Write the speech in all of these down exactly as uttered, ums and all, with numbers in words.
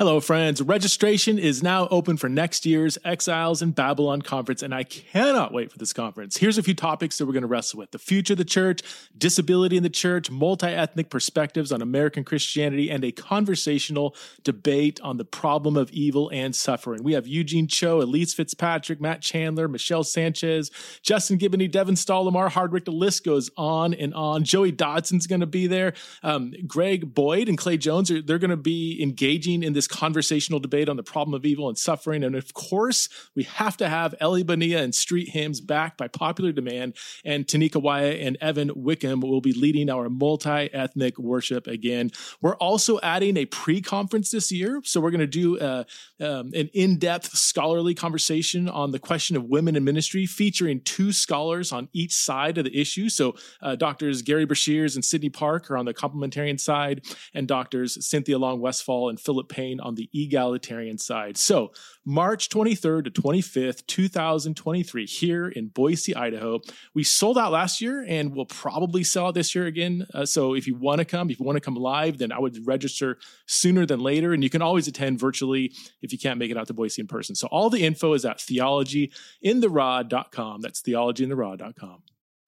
Hello, friends. Registration is now open for next year's Exiles in Babylon conference, and I cannot wait for this conference. Here's a few topics that we're going to wrestle with: the future of the church, disability in the church, multi-ethnic perspectives on American Christianity, and a conversational debate on the problem of evil and suffering. We have Eugene Cho, Elise Fitzpatrick, Matt Chandler, Michelle Sanchez, Justin Gibney, Devin Stahl, Lamar Hardwick. The list goes on and on. Joey Dodson's going to be there. Um, Greg Boyd and Clay Jones, are they're going to be engaging in this conversational debate on the problem of evil and suffering. And of course, we have to have Ellie Bonilla and Street Hymns back by popular demand. And Tanika Wyatt and Evan Wickham will be leading our multi-ethnic worship again. We're also adding a pre-conference this year. So we're going to do uh, um, an in-depth scholarly conversation on the question of women in ministry, featuring two scholars on each side of the issue. So uh, Doctors Gary Brashears and Sydney Park are on the complementarian side, and Doctors Cynthia Long Westfall and Philip Payne on the egalitarian side. So March twenty-third to twenty-fifth, two thousand twenty-three, here in Boise, Idaho. We sold out last year and we'll probably sell out this year again. Uh, so if you want to come, if you want to come live, then I would register sooner than later. And you can always attend virtually if you can't make it out to Boise in person. So all the info is at theology in the raw dot com. That's theology in the raw dot com.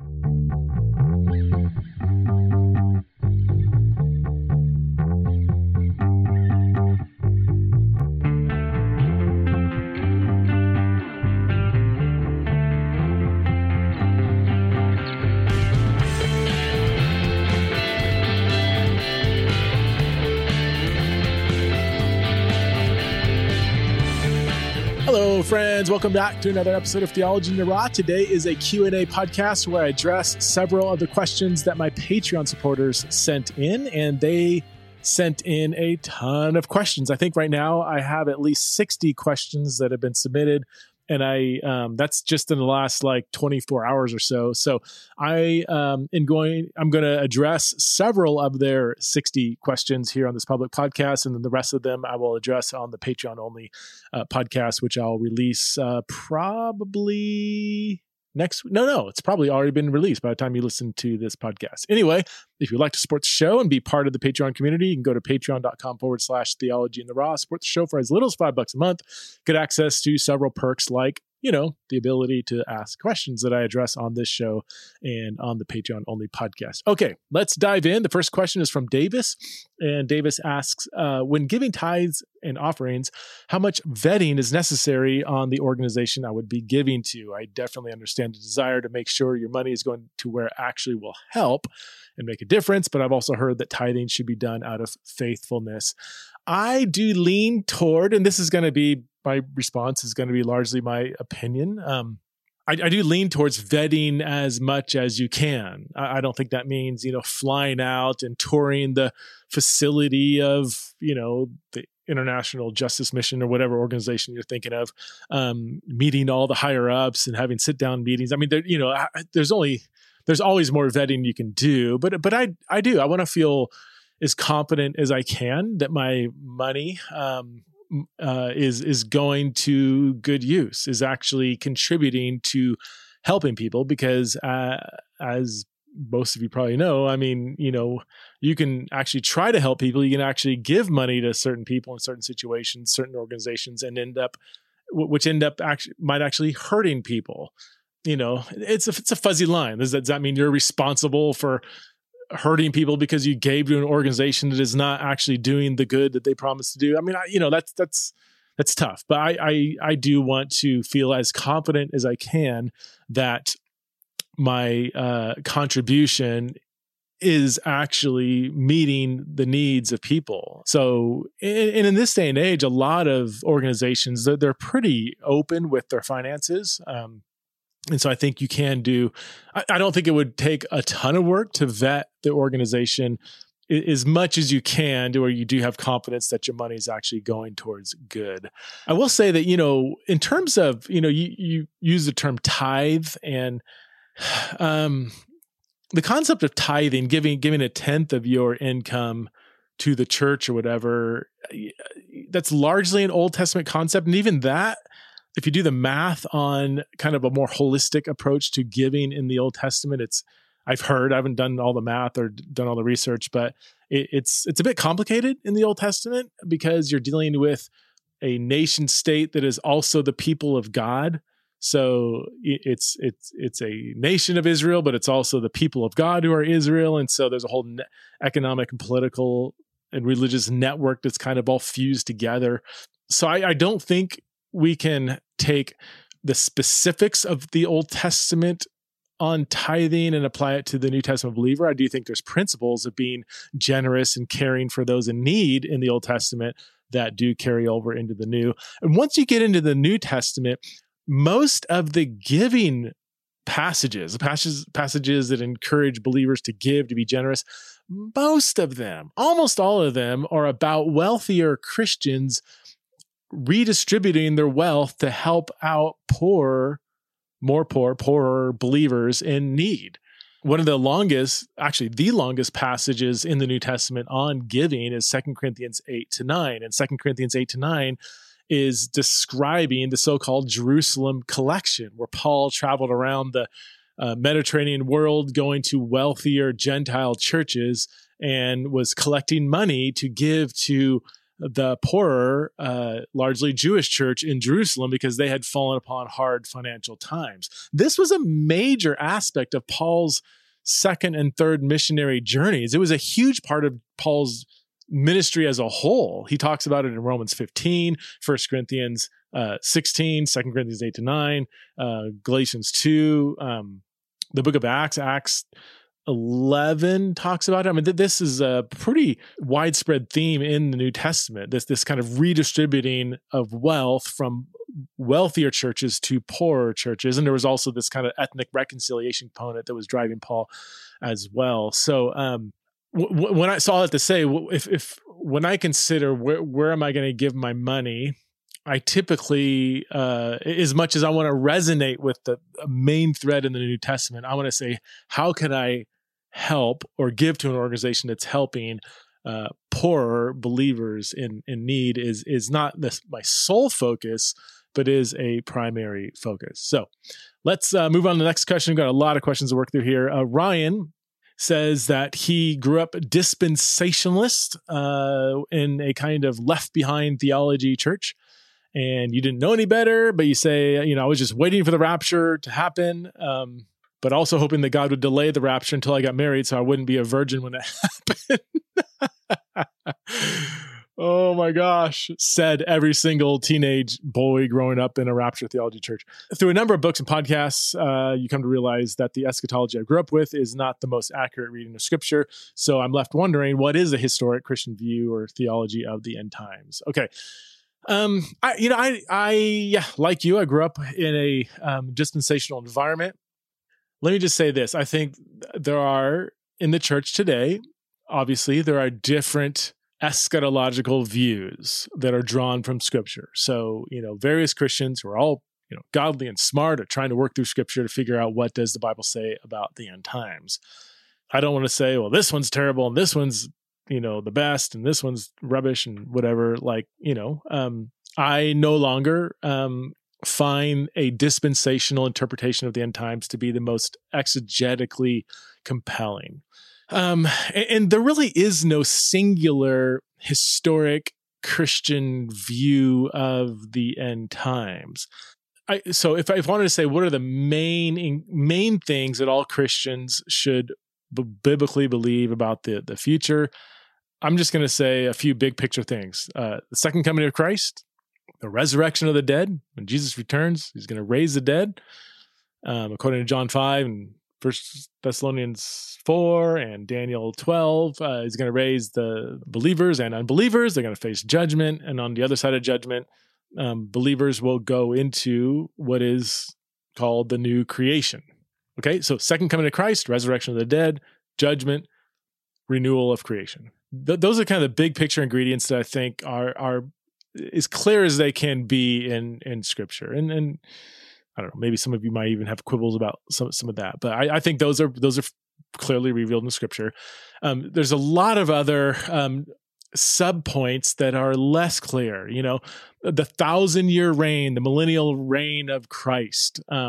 Hello, friends. Welcome back to another episode of Theology in the Raw. Today is a Q and A podcast where I address several of the questions that my Patreon supporters sent in, and they sent in a ton of questions. I think right now I have at least sixty questions that have been submitted, and I um, that's just in the last like twenty-four hours or so. So I um, am going. I'm going to address several of their sixty questions here on this public podcast, and then the rest of them I will address on the Patreon only uh, podcast, which I'll release uh, probably next. No, no, it's probably already been released by the time you listen to this podcast. Anyway, if you'd like to support the show and be part of the Patreon community, you can go to patreon.com forward slash theology in the raw. Support the show for as little as five bucks a month. Get access to several perks like, you know, the ability to ask questions that I address on this show and on the Patreon only podcast. Okay, let's dive in. The first question is from Davis. And Davis asks, uh, when giving tithes and offerings, how much vetting is necessary on the organization I would be giving to? I definitely understand the desire to make sure your money is going to where it actually will help and make a difference, but I've also heard that tithing should be done out of faithfulness. I do lean toward, and this is going to be, my response is going to be largely my opinion. Um, I, I do lean towards vetting as much as you can. I, I don't think that means, you know, flying out and touring the facility of, you know, the International Justice Mission or whatever organization you're thinking of, um, meeting all the higher ups and having sit down meetings. I mean, there, you know, I, there's only, there's always more vetting you can do, but, but I, I do, I want to feel as confident as I can that my money, um, Uh, is is going to good use, is actually contributing to helping people, because uh, as most of you probably know, I mean, you know, you can actually try to help people. You can actually give money to certain people in certain situations, certain organizations, and end up, which end up actually might actually hurting people. You know, it's a, it's a fuzzy line. Does that, does that mean you're responsible for hurting people because you gave to an organization that is not actually doing the good that they promised to do? I mean, I, you know, that's, that's, that's tough, but I, I, I do want to feel as confident as I can that my uh, contribution is actually meeting the needs of people. So, and in this day and age, a lot of organizations, they're, they're pretty open with their finances. Um, And so I think you can do, I, I don't think it would take a ton of work to vet the organization as much as you can to where you do have confidence that your money is actually going towards good. I will say that, you know, in terms of, you know, you, you use the term tithe, and um, the concept of tithing, giving, giving a tenth of your income to the church or whatever, that's largely an Old Testament concept. And even that, if you do the math on kind of a more holistic approach to giving in the Old Testament, it's I've heard. I haven't done all the math or done all the research, but it, it's it's a bit complicated in the Old Testament because you're dealing with a nation state that is also the people of God. So it's it's it's a nation of Israel, but it's also the people of God who are Israel, and so there's a whole economic and political and religious network that's kind of all fused together. So I, I don't think we can take the specifics of the Old Testament on tithing and apply it to the New Testament believer. I do think there's principles of being generous and caring for those in need in the Old Testament that do carry over into the New. And once you get into the New Testament, most of the giving passages, passages, passages that encourage believers to give, to be generous, most of them, almost all of them, are about wealthier Christians redistributing their wealth to help out poor, more poor, poorer believers in need. One of the longest, actually the longest passages in the New Testament on giving is Second Corinthians eight to nine. And Second Corinthians eight to nine is describing the so-called Jerusalem collection, where Paul traveled around the uh, Mediterranean world going to wealthier Gentile churches and was collecting money to give to the poorer, uh, largely Jewish church in Jerusalem because they had fallen upon hard financial times. This was a major aspect of Paul's second and third missionary journeys. It was a huge part of Paul's ministry as a whole. He talks about it in Romans fifteen, First Corinthians uh, sixteen, Second Corinthians eight to nine, uh, Galatians two, um, the book of Acts, Acts eleven talks about it. I mean, th- this is a pretty widespread theme in the New Testament, this, this kind of redistributing of wealth from wealthier churches to poorer churches. And there was also this kind of ethnic reconciliation component that was driving Paul as well. So um, w- when I saw that to say, if, if when I consider where, where am I going to give my money, I typically, uh, as much as I want to resonate with the main thread in the New Testament, I want to say, how can I help or give to an organization that's helping uh, poorer believers in, in need is, is not this, my sole focus, but is a primary focus. So let's uh, move on to the next question. We've got a lot of questions to work through here. Uh, Ryan says that he grew up dispensationalist uh, in a kind of left behind theology church. And you didn't know any better, but you say, you know, I was just waiting for the rapture to happen, um, but also hoping that God would delay the rapture until I got married so I wouldn't be a virgin when it happened. Oh my gosh, said every single teenage boy growing up in a rapture theology church. Through a number of books and podcasts, uh, you come to realize that the eschatology I grew up with is not the most accurate reading of Scripture. So I'm left wondering, what is a historic Christian view or theology of the end times? Okay. Um, I, you know, I, I, yeah, like you, I grew up in a um, dispensational environment. Let me just say this. I think there are, in the church today, obviously, there are different eschatological views that are drawn from Scripture. So, you know, various Christians who are all, you know, godly and smart are trying to work through Scripture to figure out what does the Bible say about the end times. I don't want to say, well, this one's terrible and this one's, you know, the best and this one's rubbish and whatever. Like, you know, um, I no longer um, find a dispensational interpretation of the end times to be the most exegetically compelling. Um, and, and there really is no singular historic Christian view of the end times. I, so if I, if I wanted to say, what are the main main things that all Christians should b- biblically believe about the, the future, I'm just going to say a few big picture things. Uh, the second coming of Christ, the resurrection of the dead. When Jesus returns, he's going to raise the dead. Um, according to John five and First Thessalonians four and Daniel twelve, uh, he's going to raise the believers and unbelievers. They're going to face judgment. And on the other side of judgment, um, believers will go into what is called the new creation. Okay, so second coming of Christ, resurrection of the dead, judgment, renewal of creation. Th- those are kind of the big picture ingredients that I think are are as clear as they can be in in Scripture. And and I don't know, maybe some of you might even have quibbles about some some of that, but I, I think those are those are clearly revealed in Scripture. Um, there's a lot of other um, sub points that are less clear. You know, the thousand year reign, the millennial reign of Christ. Um,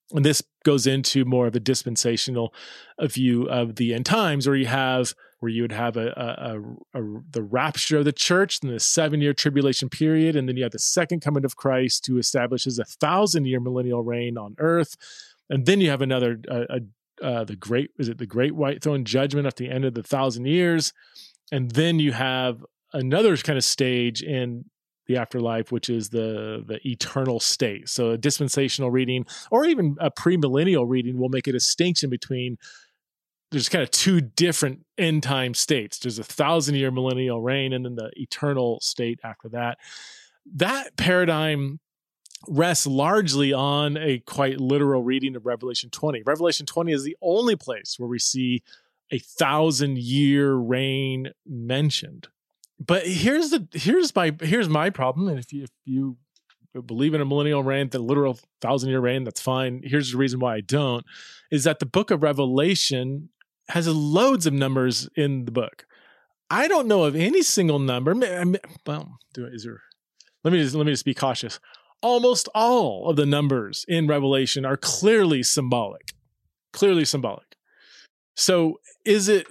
And this goes into more of a dispensational view of the end times, where you have where you would have a, a, a, a the rapture of the church and the seven-year tribulation period, and then you have the second coming of Christ, who establishes a thousand-year millennial reign on earth, and then you have another uh, a, uh, the great is it the Great White Throne Judgment at the end of the thousand years, and then you have another kind of stage in the afterlife, which is the the eternal state. So a dispensational reading, or even a premillennial reading, will make a distinction between there's kind of two different end time states. There's a thousand year millennial reign, and then the eternal state after that. That paradigm rests largely on a quite literal reading of Revelation twenty. Revelation twenty is the only place where we see a thousand year reign mentioned. But here's the here's my here's my problem. And if you if you believe in a millennial reign, the literal thousand year reign, that's fine. Here's the reason why I don't: is that the book of Revelation has loads of numbers in the book. I don't know of any single number. Well, is there? Let me just let me just be cautious. Almost all of the numbers in Revelation are clearly symbolic. Clearly symbolic. So is it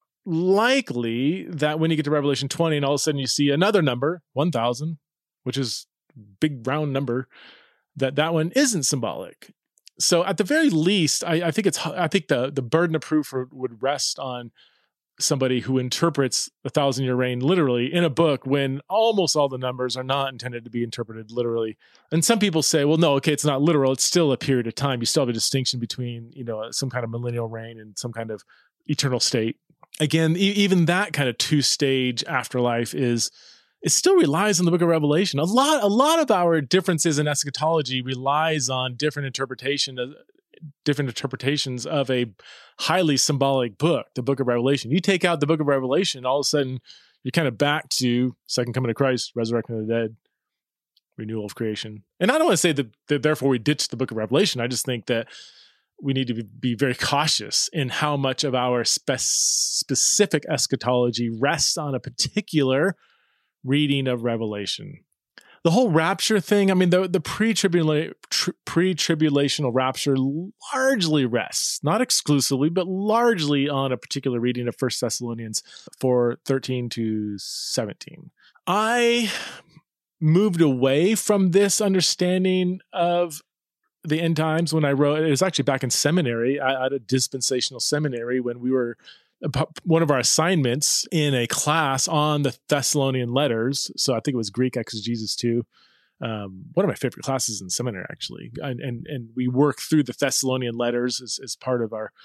likely that when you get to Revelation twenty and all of a sudden you see another number, one thousand, which is a big round number, that that one isn't symbolic? So at the very least, I, I think it's I think the the burden of proof would rest on somebody who interprets the thousand year reign literally in a book, when almost all the numbers are not intended to be interpreted literally. And some people say, well, no, okay, it's not literal. It's still a period of time. You still have a distinction between, you know, some kind of millennial reign and some kind of eternal state. Again, e- even that kind of two-stage afterlife is it still relies on the book of Revelation. A lot, a lot of our differences in eschatology relies on different interpretation, of, different interpretations of a highly symbolic book, the book of Revelation. You take out the book of Revelation, all of a sudden you're kind of back to second coming of Christ, resurrection of the dead, renewal of creation. And I don't want to say that, that therefore we ditch the book of Revelation. I just think that we need to be, be very cautious in how much of our spe- specific eschatology rests on a particular reading of Revelation. The whole rapture thing, I mean, the, the pre-tribula- tr- pre-tribulational rapture largely rests, not exclusively, but largely on a particular reading of First Thessalonians four, thirteen to seventeen. I moved away from this understanding of the end times when I wrote, it was actually back in seminary, at a dispensational seminary, when we were, one of our assignments in a class on the Thessalonian letters. So I think it was Greek exegesis too. Um, one of my favorite classes in seminary, actually. And, and, and we work through the Thessalonian letters as, as part of our,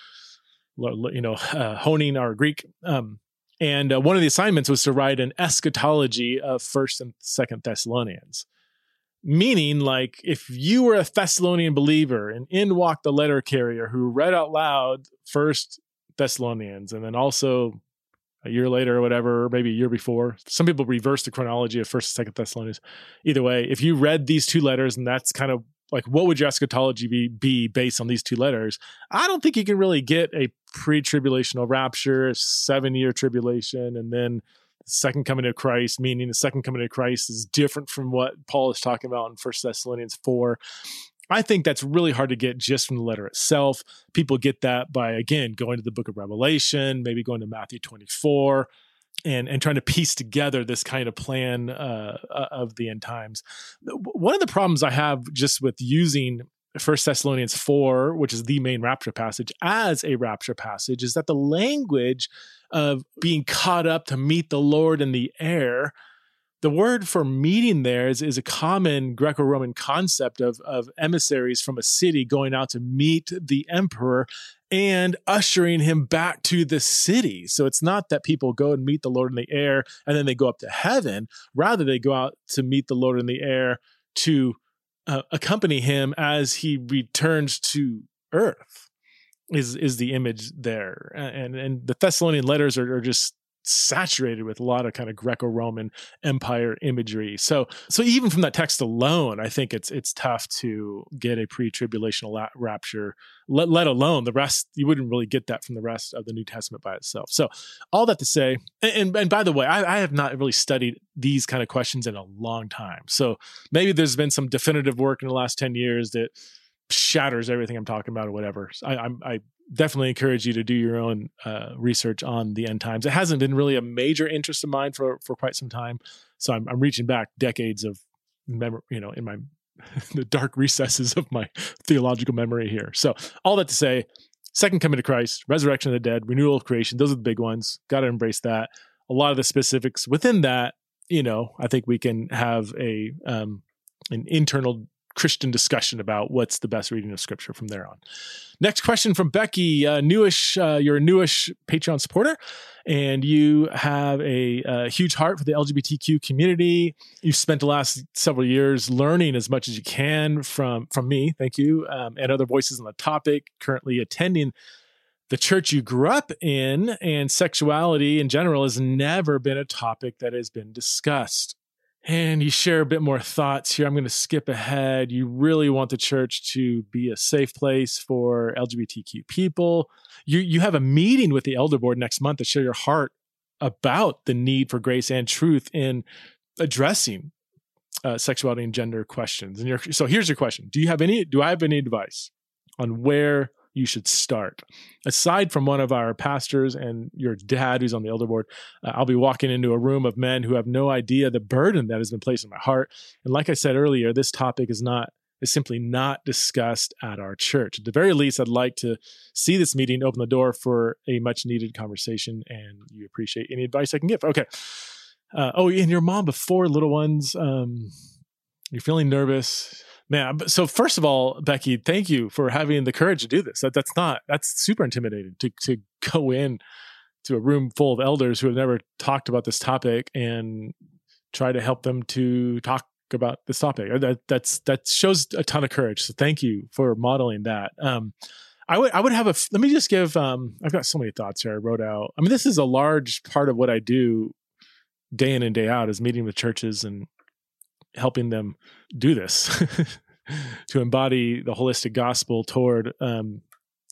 you know, uh, honing our Greek. Um, and uh, one of the assignments was to write an eschatology of First and Second Thessalonians. Meaning, like, if you were a Thessalonian believer and in walked the letter carrier who read out loud First Thessalonians, and then also a year later or whatever, or maybe a year before, some people reverse the chronology of First and Second Thessalonians. Either way, if you read these two letters, and that's kind of like, what would your eschatology be, be based on these two letters? I don't think you can really get a pre-tribulational rapture, seven-year tribulation, and then second coming of Christ, meaning the second coming of Christ is different from what Paul is talking about in First Thessalonians four. I think that's really hard to get just from the letter itself. People get that by, again, going to the book of Revelation, maybe going to Matthew twenty-four, and, and trying to piece together this kind of plan uh, of the end times. One of the problems I have just with using First Thessalonians four, which is the main rapture passage, as a rapture passage, is that the language of being caught up to meet the Lord in the air, the word for meeting there is, is a common Greco-Roman concept of, of emissaries from a city going out to meet the emperor and ushering him back to the city. So it's not that people go and meet the Lord in the air and then they go up to heaven. Rather, they go out to meet the Lord in the air to uh, accompany him as he returns to earth. Is is the image there, and and the Thessalonian letters are, are just saturated with a lot of kind of Greco-Roman Empire imagery. So so even from that text alone, I think it's it's tough to get a pre-tribulational la- rapture. Let let alone the rest. You wouldn't really get that from the rest of the New Testament by itself. So all that to say, and and, and by the way, I, I have not really studied these kind of questions in a long time. So maybe there's been some definitive work in the last ten years that shatters everything I'm talking about or whatever. So I, I'm, I definitely encourage you to do your own uh, research on the end times. It hasn't been really a major interest of mine for, for quite some time. So I'm, I'm reaching back decades of memory, you know, in my, the dark recesses of my theological memory here. So all that to say, second coming of Christ, resurrection of the dead, renewal of creation, those are the big ones. Got to embrace that. A lot of the specifics within that, you know, I think we can have a um, an internal Christian discussion about what's the best reading of Scripture from there on. Next question from Becky, uh, newish. Uh, you're a newish Patreon supporter, and you have a, a huge heart for the L G B T Q community. You've spent the last several years learning as much as you can from from me, thank you, um, and other voices on the topic. Currently attending the church you grew up in, and sexuality in general has never been a topic that has been discussed. And you share a bit more thoughts here. I'm going to skip ahead. You really want the church to be a safe place for L G B T Q people. You you have a meeting with the elder board next month to share your heart about the need for grace and truth in addressing uh, sexuality and gender questions. And you're, so here's your question: Do you have any? Do I have any advice on where you should start? Aside from one of our pastors and your dad who's on the elder board, uh, I'll be walking into a room of men who have no idea the burden that has been placed in my heart. And like I said earlier, this topic is not is simply not discussed at our church. At the very least, I'd like to see this meeting open the door for a much needed conversation, and you appreciate any advice I can give. Okay. Uh, oh, and your mom before little ones, um, you're feeling nervous. Man, so first of all, Becky, thank you for having the courage to do this. That, that's not, that's super intimidating to to go in to a room full of elders who have never talked about this topic and try to help them to talk about this topic. That that's that shows a ton of courage. So thank you for modeling that. Um, I would I would have a. Let me just give. Um, I've got so many thoughts here I wrote out. I mean, this is a large part of what I do day in and day out, is meeting with churches and helping them do this to embody the holistic gospel toward um,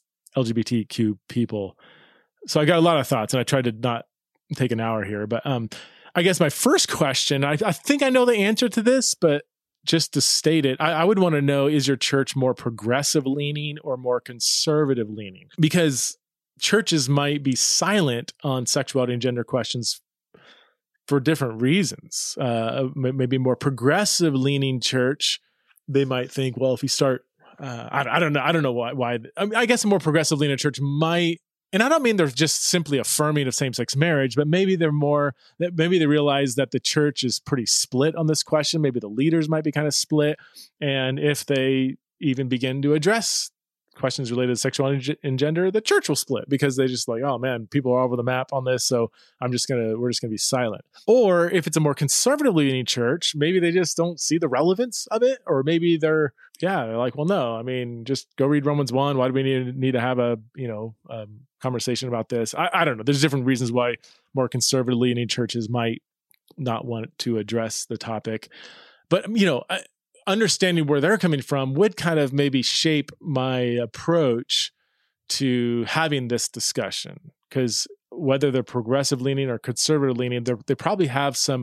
L G B T Q people. So I got a lot of thoughts, and I tried to not take an hour here, but um, I guess my first question, I, I think I know the answer to this, but just to state it, I, I would want to know, is your church more progressive leaning or more conservative leaning? Because churches might be silent on sexuality and gender questions for different reasons. Uh, maybe more progressive leaning church, they might think, well, if we start, uh, I, I don't know, I don't know why. why I, mean, I guess a more progressive leaning church might, and I don't mean they're just simply affirming of same-sex marriage, but maybe they're more, maybe they realize that the church is pretty split on this question. Maybe the leaders might be kind of split, and if they even begin to address questions related to sexuality and gender, the church will split because they just like, oh man, people are all over the map on this, so I'm just gonna, we're just gonna be silent. Or if it's a more conservatively leaning church, maybe they just don't see the relevance of it, or maybe they're, yeah, they're like, well, no, I mean, just go read Romans one. Why do we need need to have a, you know, um, conversation about this? I, I don't know. There's different reasons why more conservatively leaning churches might not want to address the topic, but you know, I, understanding where they're coming from would kind of maybe shape my approach to having this discussion. Because whether they're progressive leaning or conservative leaning, they probably have some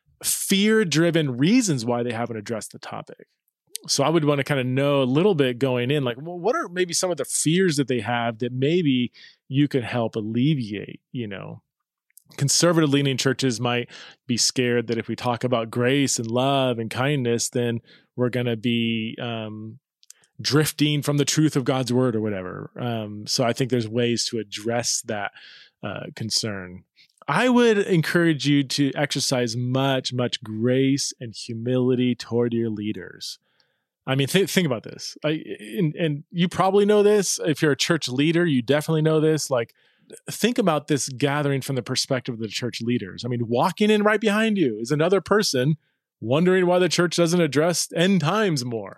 fear-driven reasons why they haven't addressed the topic. So I would want to kind of know a little bit going in, like, well, what are maybe some of the fears that they have that maybe you could help alleviate, you know? Conservative leaning churches might be scared that if we talk about grace and love and kindness, then we're going to be um, drifting from the truth of God's word or whatever. Um, so I think there's ways to address that uh, concern. I would encourage you to exercise much, much grace and humility toward your leaders. I mean, th- think about this. I, and, and you probably know this. If you're a church leader, you definitely know this. Like, think about this gathering from the perspective of the church leaders. I mean, walking in right behind you is another person wondering why the church doesn't address end times more.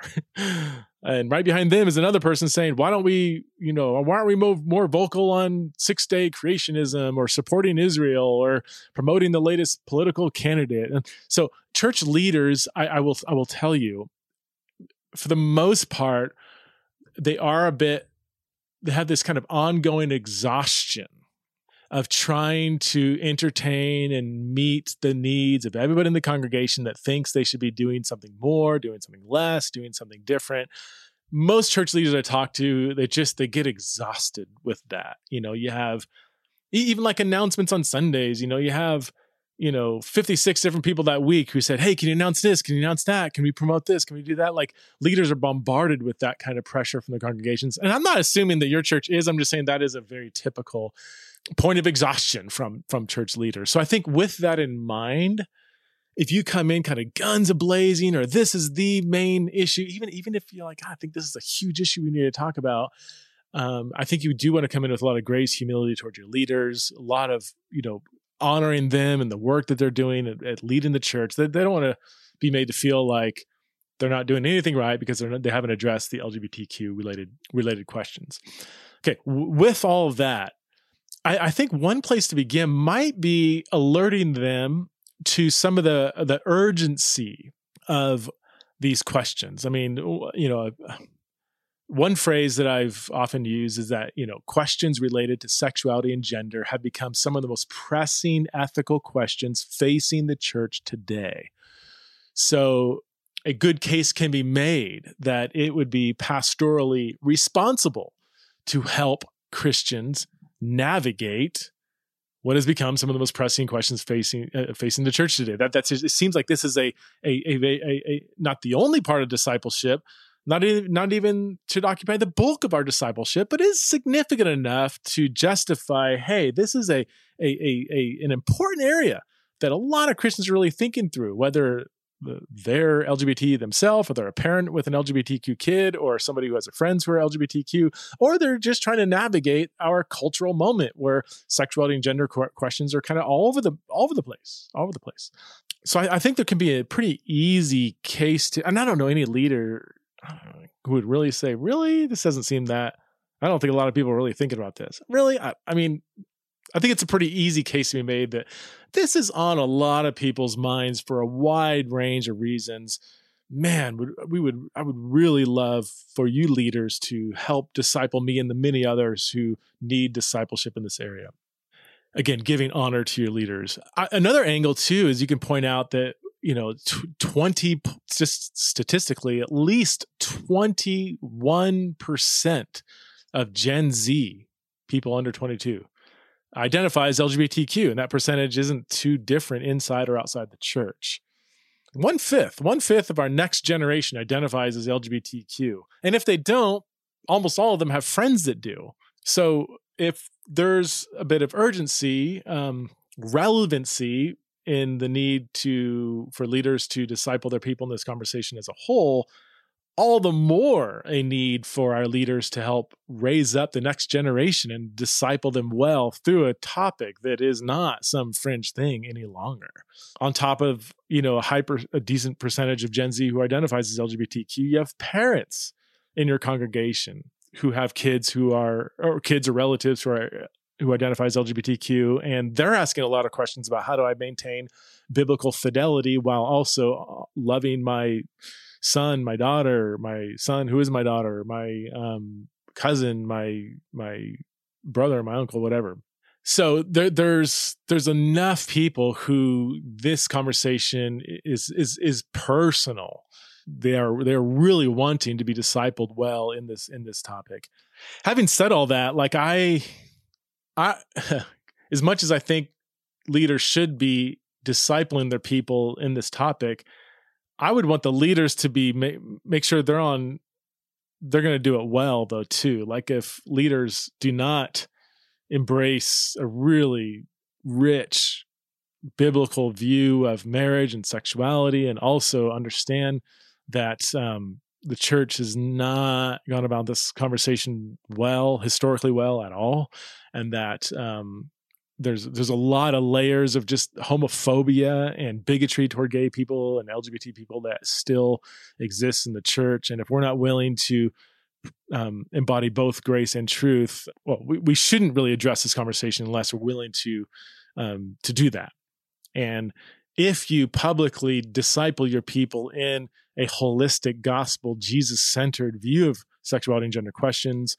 And right behind them is another person saying, why don't we, you know, why aren't we more, more vocal on six-day creationism or supporting Israel or promoting the latest political candidate? And so church leaders, I, I will, I will tell you, for the most part, they are a bit, they have this kind of ongoing exhaustion of trying to entertain and meet the needs of everybody in the congregation that thinks they should be doing something more, doing something less, doing something different. most church leaders I talk to, they just, they get exhausted with that. You know, you have even like announcements on Sundays, you know, you have, you know, fifty-six different people that week who said, hey, can you announce this? Can you announce that? Can we promote this? Can we do that? Like leaders are bombarded with that kind of pressure from the congregations. And I'm not assuming that your church is, I'm just saying that is a very typical point of exhaustion from, from church leaders. So I think with that in mind, if you come in kind of guns a-blazing, or this is the main issue, even, even if you're like, I think this is a huge issue we need to talk about, um, I think you do want to come in with a lot of grace, humility towards your leaders, a lot of, you know, honoring them and the work that they're doing at, at leading the church. They, they don't want to be made to feel like they're not doing anything right because they're not, they haven't addressed the L G B T Q related related questions. Okay, w- with all of that, I, I think one place to begin might be alerting them to some of the the urgency of these questions. I mean, you know, one phrase that I've often used is that, you know, questions related to sexuality and gender have become some of the most pressing ethical questions facing the church today. So a good case can be made that it would be pastorally responsible to help Christians navigate what has become some of the most pressing questions facing uh, facing the church today. That that's it seems like this is a a, a a a not the only part of discipleship, not even not even should occupy the bulk of our discipleship, but is significant enough to justify, hey, this is a a a, a an important area that a lot of Christians are really thinking through, whether they're L G B T themselves, or they're a parent with an L G B T Q kid, or somebody who has a friends who are L G B T Q, or they're just trying to navigate our cultural moment where sexuality and gender questions are kind of all over the all over the place, all over the place. So I, I think there can be a pretty easy case to, and I don't know any leader who would really say, really, this doesn't seem that. I don't think a lot of people are really thinking about this. Really, I, I mean. I think it's a pretty easy case to be made that this is on a lot of people's minds for a wide range of reasons. Man, we would, I would really love for you leaders to help disciple me and the many others who need discipleship in this area. Again, giving honor to your leaders. I, another angle too is you can point out that, you know, twenty, just statistically, at least twenty-one percent of Gen Z, people under twenty-two, identify as L G B T Q, and that percentage isn't too different inside or outside the church. One fifth, one fifth of our next generation identifies as L G B T Q. And if they don't, almost all of them have friends that do. So if there's a bit of urgency, um, relevancy in the need to for leaders to disciple their people in this conversation as a whole, all the more a need for our leaders to help raise up the next generation and disciple them well through a topic that is not some fringe thing any longer. On top of, you know, a hyper, a decent percentage of Gen Z who identifies as L G B T Q, you have parents in your congregation who have kids who are, or kids or relatives who are, who identify as L G B T Q, and they're asking a lot of questions about how do I maintain biblical fidelity while also loving my son, my daughter, my son, who is my daughter, my um, cousin, my my brother, my uncle, whatever. So there, there's there's enough people who this conversation is is is personal. They are they're really wanting to be discipled well in this in this topic. Having said all that, like I, I, as much as I think leaders should be discipling their people in this topic, I would want the leaders to be make, make sure they're on, they're going to do it well though too. Like if leaders do not embrace a really rich biblical view of marriage and sexuality, and also understand that um, the church has not gone about this conversation well, historically well at all, and that um, There's there's a lot of layers of just homophobia and bigotry toward gay people and L G B T people that still exists in the church. And if we're not willing to um, embody both grace and truth, well, we, we shouldn't really address this conversation unless we're willing to um, to do that. And if you publicly disciple your people in a holistic gospel, Jesus-centered view of sexuality and gender questions,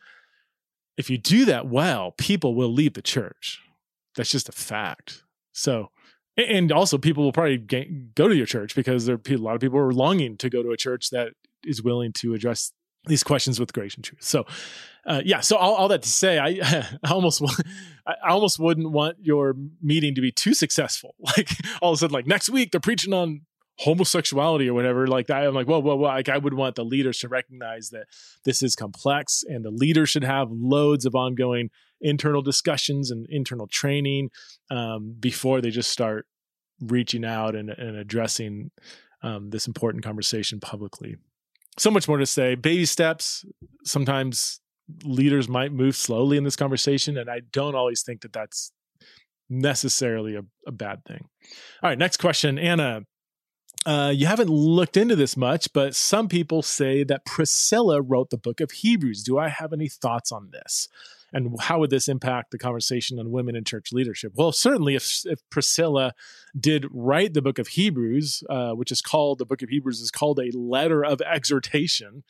if you do that well, people will leave the church. That's just a fact. So, and also people will probably go to your church because there are a lot of people who are longing to go to a church that is willing to address these questions with grace and truth. So, uh, yeah. So all, all that to say, I, I almost, I almost wouldn't want your meeting to be too successful. Like all of a sudden, like next week they're preaching on homosexuality or whatever like that. I'm like, whoa, whoa, whoa. Like I would want the leaders to recognize that this is complex, and the leaders should have loads of ongoing internal discussions and internal training um, before they just start reaching out and, and addressing um, this important conversation publicly. So much more to say. Baby steps. Sometimes leaders might move slowly in this conversation, and I don't always think that that's necessarily a, a bad thing. All right, next question. Anna, uh, you haven't looked into this much, but some people say that Priscilla wrote the book of Hebrews. Do I have any thoughts on this? And how would this impact the conversation on women in church leadership? Well, certainly if, if Priscilla did write the book of Hebrews, uh, which is called, the book of Hebrews is called a letter of exhortation.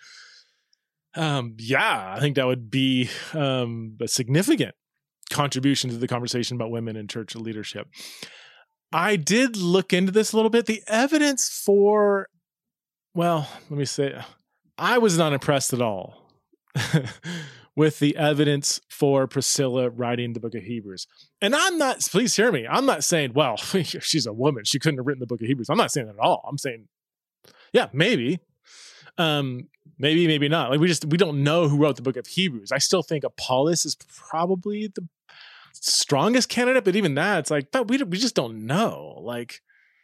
Um, yeah, I think that would be um, a significant contribution to the conversation about women in church leadership. I did look into this a little bit. The evidence for, well, let me say, I was not impressed at all with the evidence for Priscilla writing the book of Hebrews. And I'm not, please hear me, I'm not saying, well, she's a woman, she couldn't have written the book of Hebrews. I'm not saying that at all. I'm saying, yeah, maybe. Um, maybe, maybe not. Like we just, we don't know who wrote the book of Hebrews. I still think Apollos is probably the strongest candidate, but even that, it's like, but we, we just don't know. Like,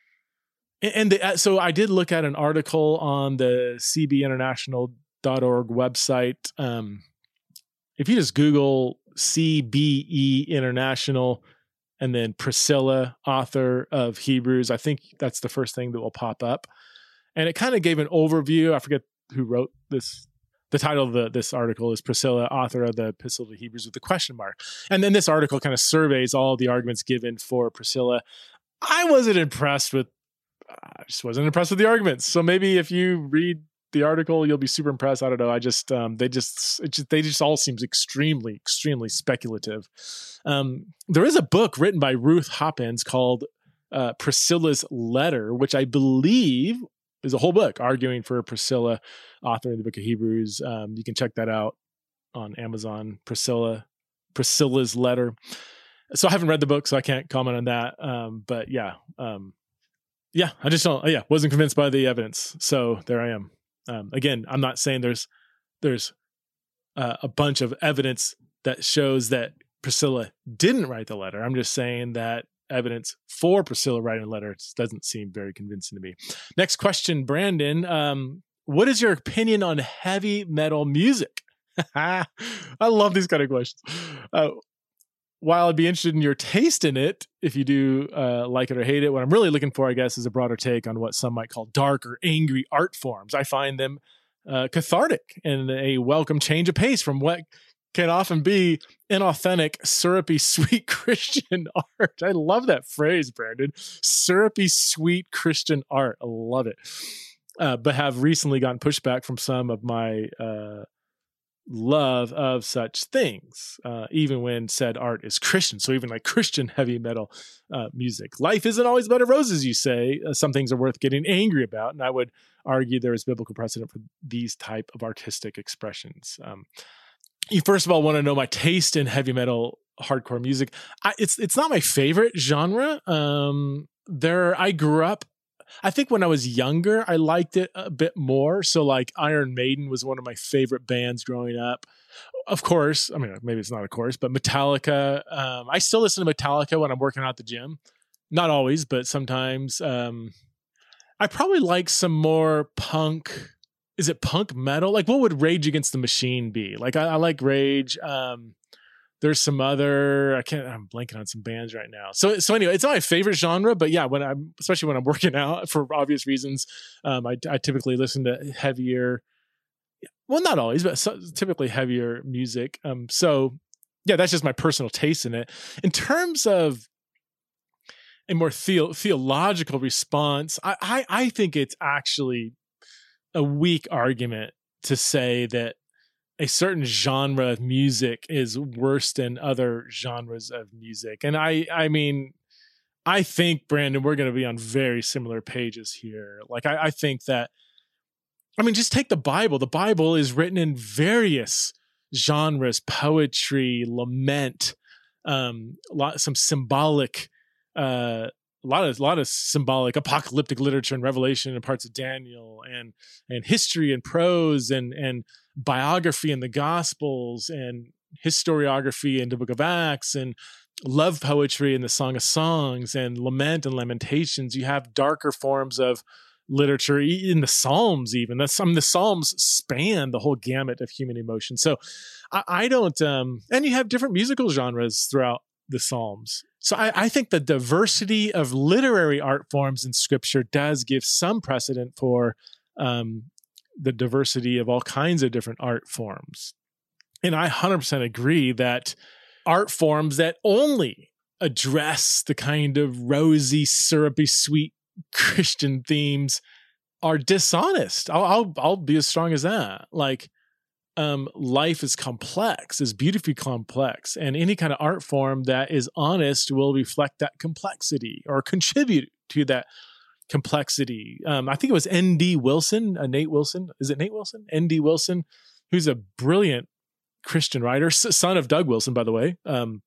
and the, so I did look at an article on the c b international dot org website. Um, If you just Google C B E International and then Priscilla, author of Hebrews, I think that's the first thing that will pop up. And it kind of gave an overview. I forget who wrote this. The title of the, this article is Priscilla, author of the Epistle to Hebrews with a question mark. And then this article kind of surveys all the arguments given for Priscilla. I wasn't impressed with, I just wasn't impressed with the arguments. So maybe if you read the article, you'll be super impressed. I don't know. I just, um, they just, it just, they just all seems extremely, extremely speculative. Um, there is a book written by Ruth Hoppins called uh, Priscilla's Letter, which I believe is a whole book arguing for Priscilla, author in the book of Hebrews. Um, you can check that out on Amazon, Priscilla, Priscilla's Letter. So I haven't read the book, so I can't comment on that. Um, but yeah, um, yeah, I just don't, yeah, wasn't convinced by the evidence. So there I am. Um, again, I'm not saying there's there's uh, a bunch of evidence that shows that Priscilla didn't write the letter. I'm just saying that evidence for Priscilla writing a letter doesn't seem very convincing to me. Next question, Brandon. Um, what is your opinion on heavy metal music? I love these kind of questions. Uh, while I'd be interested in your taste in it, if you do uh, like it or hate it, what I'm really looking for, I guess, is a broader take on what some might call dark or angry art forms. I find them uh, cathartic and a welcome change of pace from what can often be inauthentic, syrupy, sweet Christian art. I love that phrase, Brandon. Syrupy, sweet Christian art. I love it. Uh, but have recently gotten pushback from some of my uh, love of such things, uh, even when said art is Christian. So even like Christian heavy metal uh, music. Life isn't always bed of roses, you say. Uh, some things are worth getting angry about. And I would argue there is biblical precedent for these type of artistic expressions. Um, you first of all want to know my taste in heavy metal hardcore music. I, it's it's not my favorite genre. Um, there, I grew up, I think when I was younger, I liked it a bit more. So like Iron Maiden was one of my favorite bands growing up. Of course, I mean, maybe it's not of course, but Metallica. Um, I still listen to Metallica when I'm working out at the gym. Not always, but sometimes. Um, I probably like some more punk. Is it punk metal? Like what would Rage Against the Machine be? Like I, I like Rage. Um, There's some other, I can't, I'm blanking on some bands right now. So, so anyway, it's not my favorite genre, but yeah, when I'm, especially when I'm working out for obvious reasons, um, I, I typically listen to heavier, well, not always, but so, typically heavier music. Um, so yeah, that's just my personal taste in it. In terms of a more theo- theological response, I, I, I think it's actually a weak argument to say that a certain genre of music is worse than other genres of music. And I, I mean, I think, Brandon, we're going to be on very similar pages here. Like, I, I think that I mean, just take the Bible. The Bible is written in various genres: poetry, lament, um, a lot, some symbolic, uh, a lot of, a lot of symbolic apocalyptic literature and Revelation and parts of Daniel, and and history and prose and and biography in the Gospels, and historiography in the Book of Acts, and love poetry in the Song of Songs, and lament and lamentations. You have darker forms of literature in the Psalms, even. That's some the Psalms span the whole gamut of human emotion. So I, I don't, um, and you have different musical genres throughout the Psalms. So I, I think the diversity of literary art forms in Scripture does give some precedent for um, the diversity of all kinds of different art forms. And I one hundred percent agree that art forms that only address the kind of rosy, syrupy, sweet Christian themes are dishonest. I'll, I'll, I'll be as strong as that. Like, um, life is complex, is beautifully complex, and any kind of art form that is honest will reflect that complexity or contribute to that complexity. Um, I think it was N D Wilson, uh, Nate Wilson. Is it Nate Wilson? N D Wilson, who's a brilliant Christian writer, s- son of Doug Wilson, by the way. Um,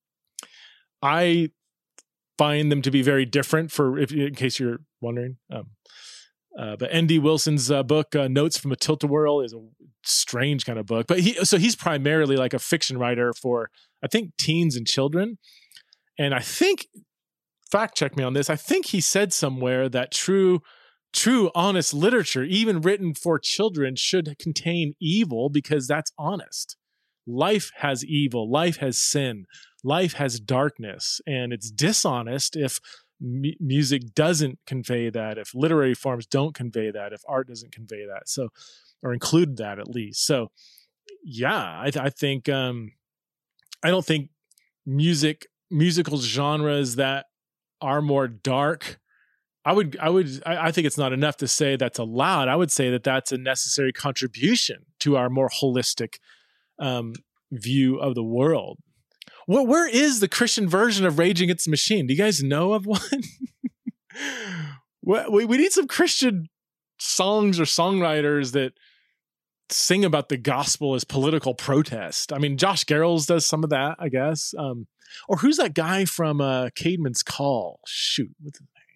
I find them to be very different, for if in case you're wondering. Um, uh, but N D Wilson's uh, book, uh, Notes from a Tilt-A-Whirl, is a strange kind of book. But he, so he's primarily like a fiction writer for, I think, teens and children. And I think, fact check me on this, I think he said somewhere that true, true, honest literature, even written for children, should contain evil because that's honest. Life has evil. Life has sin. Life has darkness. And it's dishonest if m- music doesn't convey that, if literary forms don't convey that, if art doesn't convey that. So, or include that at least. So, yeah, I, th- I think, um, I don't think music, musical genres that are more dark, I would, I would, I, I think it's not enough to say that's allowed. I would say that that's a necessary contribution to our more holistic um, view of the world. Well, where is the Christian version of Rage Against the Machine? Do you guys know of one? we, we need some Christian songs or songwriters that sing about the gospel as political protest. I mean, Josh Garrels does some of that, I guess. Um, or who's that guy from uh, Caedmon's Call? Shoot, what's his name?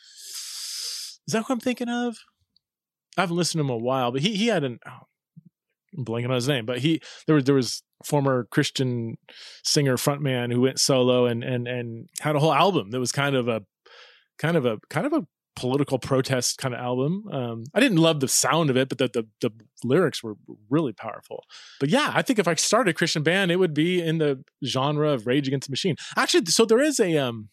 Is that who I'm thinking of? I haven't listened to him in a while, but he he had an... Oh, I'm blanking on his name, but he there was there was former Christian singer frontman who went solo and and and had a whole album that was kind of a kind of a kind of a political protest kind of album. Um, I didn't love the sound of it, but the, the the lyrics were really powerful. But yeah, I think if I started a Christian band, it would be in the genre of Rage Against the Machine. Actually, so there is a um,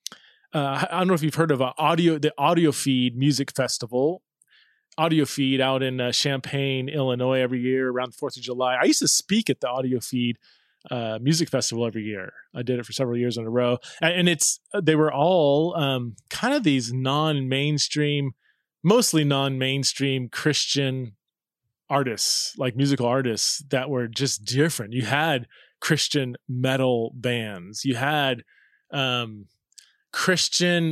uh, I don't know if you've heard of a audio the Audio Feed Music Festival. Audio Feed out in uh, Champaign, Illinois, every year around the fourth of July. I used to speak at the Audio Feed uh, Music Festival every year. I did it for several years in a row. And, and it's they were all um, kind of these non-mainstream, mostly non-mainstream Christian artists, like musical artists that were just different. You had Christian metal bands. You had um, Christian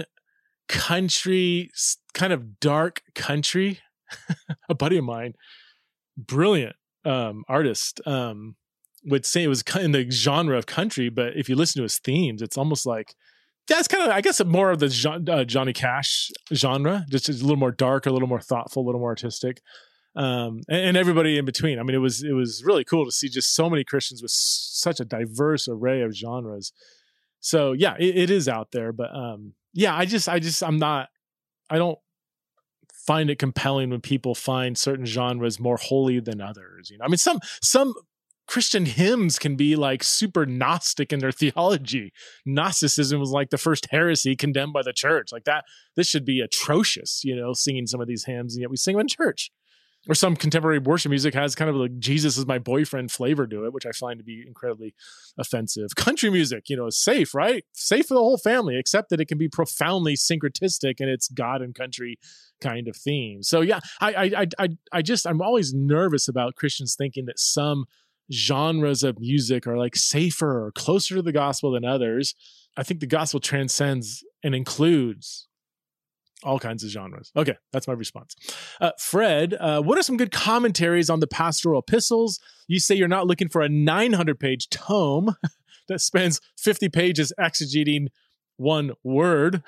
country, kind of dark country. A buddy of mine, brilliant um, artist, um, would say it was in the genre of country, but if you listen to his themes, it's almost like, yeah, it's kind of, I guess, more of the uh, Johnny Cash genre, just a little more dark, a little more thoughtful, a little more artistic, um, and, and everybody in between. I mean, it was it was really cool to see just so many Christians with s- such a diverse array of genres. So yeah, it, it is out there, but um, yeah, I just, I just, I'm not, I don't find it compelling when people find certain genres more holy than others. You know, I mean, some some Christian hymns can be like super Gnostic in their theology. Gnosticism was like the first heresy condemned by the church. Like that, this should be atrocious. You know, singing some of these hymns, and yet we sing them in church. Or some contemporary worship music has kind of like Jesus is my boyfriend flavor to it, which I find to be incredibly offensive. Country music, you know, is safe, right? Safe for the whole family, except that it can be profoundly syncretistic in its God and country kind of theme. So yeah, I, I, I, I just, I'm always nervous about Christians thinking that some genres of music are like safer or closer to the gospel than others. I think the gospel transcends and includes All kinds of genres. Okay, that's my response. Uh, Fred, uh, what are some good commentaries on the pastoral epistles? You say you're not looking for a nine hundred page tome that spends fifty pages exegeting one word,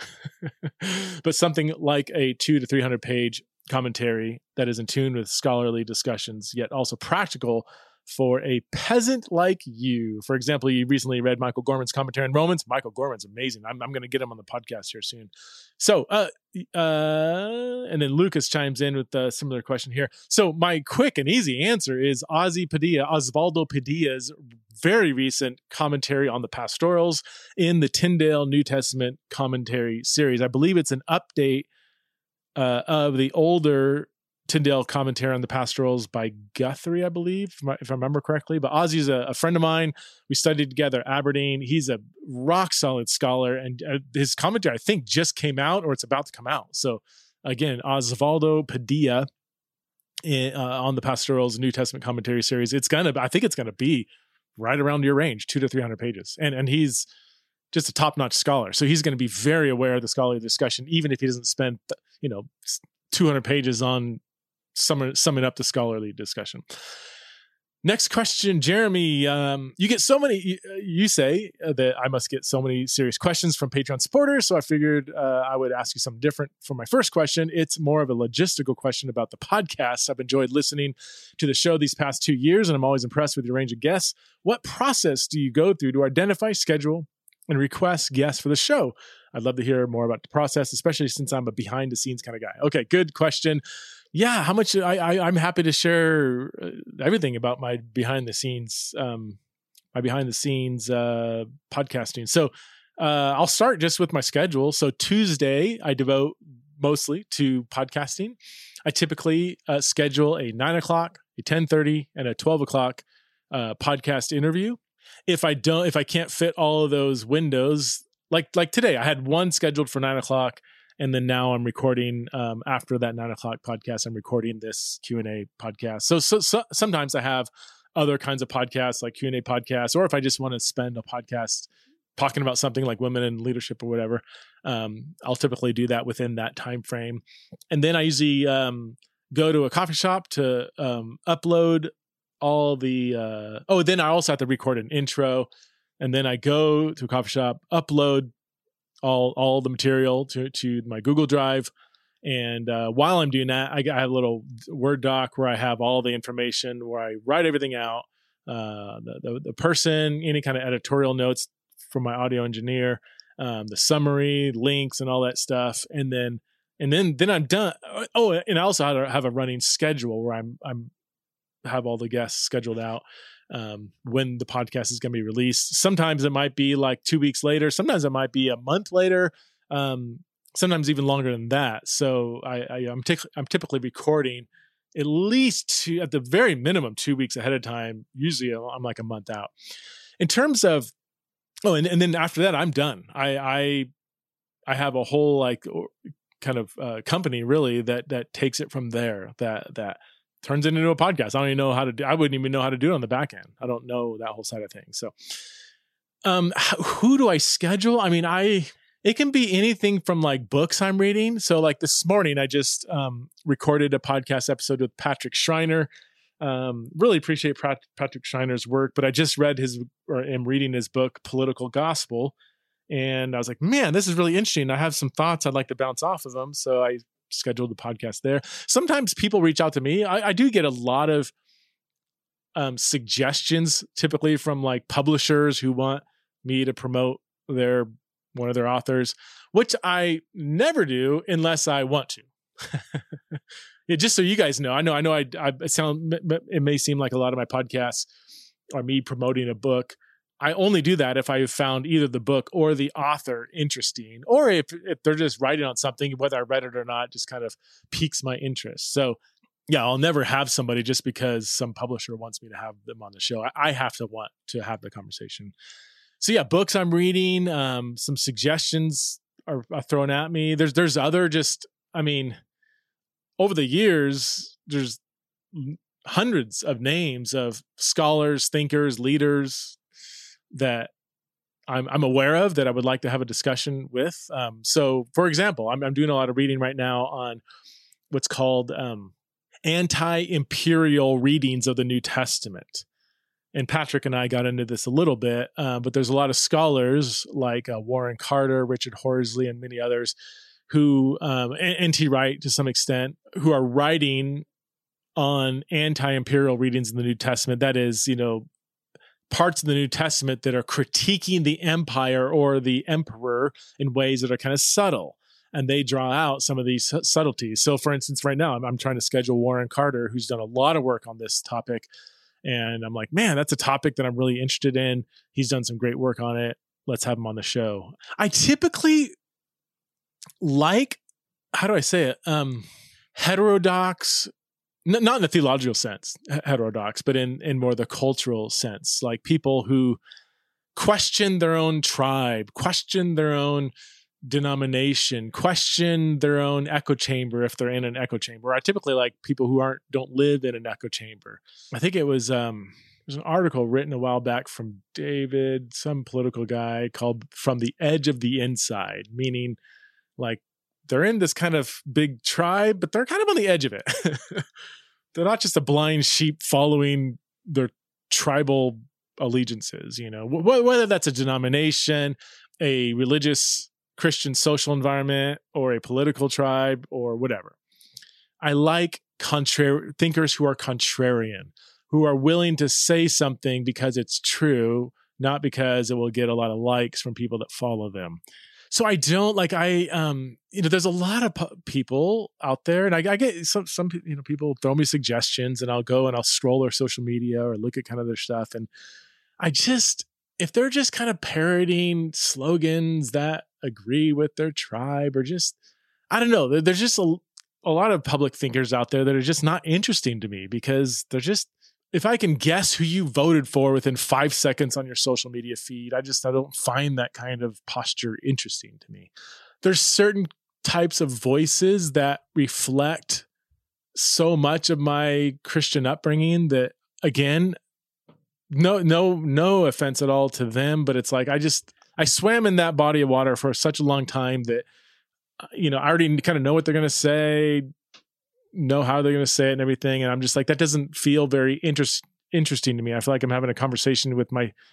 but something like a two to three hundred page commentary that is in tune with scholarly discussions, yet also practical for a peasant like you. For example, you recently read Michael Gorman's commentary on Romans. Michael Gorman's amazing. I'm, I'm going to get him on the podcast here soon. So, uh, uh, and then Lucas chimes in with a similar question here. So my quick and easy answer is Ozzy Padilla, Osvaldo Padilla's very recent commentary on the pastorals in the Tyndale New Testament commentary series. I believe it's an update uh, of the older Tyndale commentary on the pastorals by Guthrie, I believe, if I remember correctly. But Ozzy's a, a friend of mine. We studied together at Aberdeen. He's a rock solid scholar, and uh, his commentary, I think, just came out or it's about to come out. So again, Osvaldo Padilla in, uh, on the pastorals New Testament commentary series. It's gonna, I think it's gonna be right around your range, two to three hundred pages, and and he's just a top notch scholar. So he's going to be very aware of the scholarly discussion, even if he doesn't spend, you know, two hundred pages on Summing, summing up the scholarly discussion. Next question, Jeremy. Um, you get so many, you, you say that I must get so many serious questions from Patreon supporters, so I figured uh, I would ask you something different for my first question. It's more of a logistical question about the podcast. I've enjoyed listening to the show these past two years, and I'm always impressed with your range of guests. What process do you go through to identify, schedule, and request guests for the show? I'd love to hear more about the process, especially since I'm a behind-the-scenes kind of guy. Okay, good question. Yeah, how much I, I I'm happy to share everything about my behind the scenes, um, my behind the scenes uh, podcasting. So uh, I'll start just with my schedule. So Tuesday I devote mostly to podcasting. I typically uh, schedule a nine o'clock, a ten thirty, and a twelve o'clock uh, podcast interview. If I don't, if I can't fit all of those windows, like like today, I had one scheduled for nine o'clock. And then now I'm recording um, after that nine o'clock podcast. I'm recording this Q and A podcast. So, so, so sometimes I have other kinds of podcasts like Q and A podcasts, or if I just want to spend a podcast talking about something like women in leadership or whatever, um, I'll typically do that within that time frame. And then I usually um, go to a coffee shop to um, upload all the. Uh, oh, then I also have to record an intro, and then I go to a coffee shop, upload all all the material to, to my Google Drive. And uh, while I'm doing that, I, I have a little Word doc where I have all the information, where I write everything out, uh, the, the, the person, any kind of editorial notes from my audio engineer, um, the summary, links, and all that stuff. And then and then then I'm done. Oh, and I also have a, have a running schedule where I'm I'm have all the guests scheduled out. Um, when the podcast is going to be released. Sometimes it might be like two weeks later. Sometimes it might be a month later. Um, sometimes even longer than that. So I, I, I'm, t- I'm typically recording at least two, at the very minimum, two weeks ahead of time. Usually I'm like a month out. In terms of, oh, and, and then after that, I'm done. I, I, I have a whole like kind of uh, company really that that takes it from there. That that. turns it into a podcast. I don't even know how to do, I wouldn't even know how to do it on the back end. I don't know that whole side of things. So, um, who do I schedule? I mean, I, it can be anything from like books I'm reading. So like this morning, I just, um, recorded a podcast episode with Patrick Schreiner. Um, really appreciate Pat- Patrick Schreiner's work, but I just read his, or am reading his book, Political Gospel. And I was like, man, this is really interesting. I have some thoughts I'd like to bounce off of them. So I scheduled the podcast there. Sometimes people reach out to me. I, I do get a lot of um, suggestions, typically from like publishers who want me to promote their one of their authors, which I never do unless I want to. Yeah, just so you guys know, I know, I know, I, I sound. It may seem like a lot of my podcasts are me promoting a book. I only do that if I have found either the book or the author interesting, or if, if they're just writing on something, whether I read it or not, just kind of piques my interest. So yeah, I'll never have somebody just because some publisher wants me to have them on the show. I, I have to want to have the conversation. So yeah, books I'm reading, um, some suggestions are, are thrown at me. There's, there's other just, I mean, over the years, there's hundreds of names of scholars, thinkers, leaders that I'm, I'm aware of that I would like to have a discussion with. Um, so, for example, I'm, I'm doing a lot of reading right now on what's called um, anti-imperial readings of the New Testament. And Patrick and I got into this a little bit, uh, but there's a lot of scholars like uh, Warren Carter, Richard Horsley, and many others who, um, and N T Wright to some extent, who are writing on anti-imperial readings in the New Testament. That is, you know, parts of the New Testament that are critiquing the empire or the emperor in ways that are kind of subtle. And they draw out some of these subtleties. So, for instance, right now, I'm, I'm trying to schedule Warren Carter, who's done a lot of work on this topic. And I'm like, man, that's a topic that I'm really interested in. He's done some great work on it. Let's have him on the show. I typically like, how do I say it? Um, heterodox, n- not in the theological sense, heterodox, but in, in more the cultural sense, like people who question their own tribe, question their own denomination, question their own echo chamber if they're in an echo chamber. I typically like people who aren't don't live in an echo chamber. I think it was um there's an article written a while back from David, some political guy, called From the Edge of the Inside, meaning like they're in this kind of big tribe, but they're kind of on the edge of it. They're not just a blind sheep following their tribal allegiances, you know, w- whether that's a denomination, a religious Christian social environment, or a political tribe, or whatever. I like contrary thinkers who are contrarian, who are willing to say something because it's true, not because it will get a lot of likes from people that follow them. So I don't like I um you know there's a lot of p- people out there, and I, I get some some you know people throw me suggestions, and I'll go and I'll scroll their social media or look at kind of their stuff, and I just if they're just kind of parroting slogans that agree with their tribe, or just, I don't know, there's just a, a lot of public thinkers out there that are just not interesting to me, because they're just, if I can guess who you voted for within five seconds on your social media feed, I just, I don't find that kind of posture interesting to me. There's certain types of voices that reflect so much of my Christian upbringing that, again, no, no, no offense at all to them, but it's like, I just, I swam in that body of water for such a long time that, you know, I already kind of know what they're going to say, know how they're going to say it and everything. And I'm just like, that doesn't feel very interest, interesting to me. I feel like I'm having a conversation with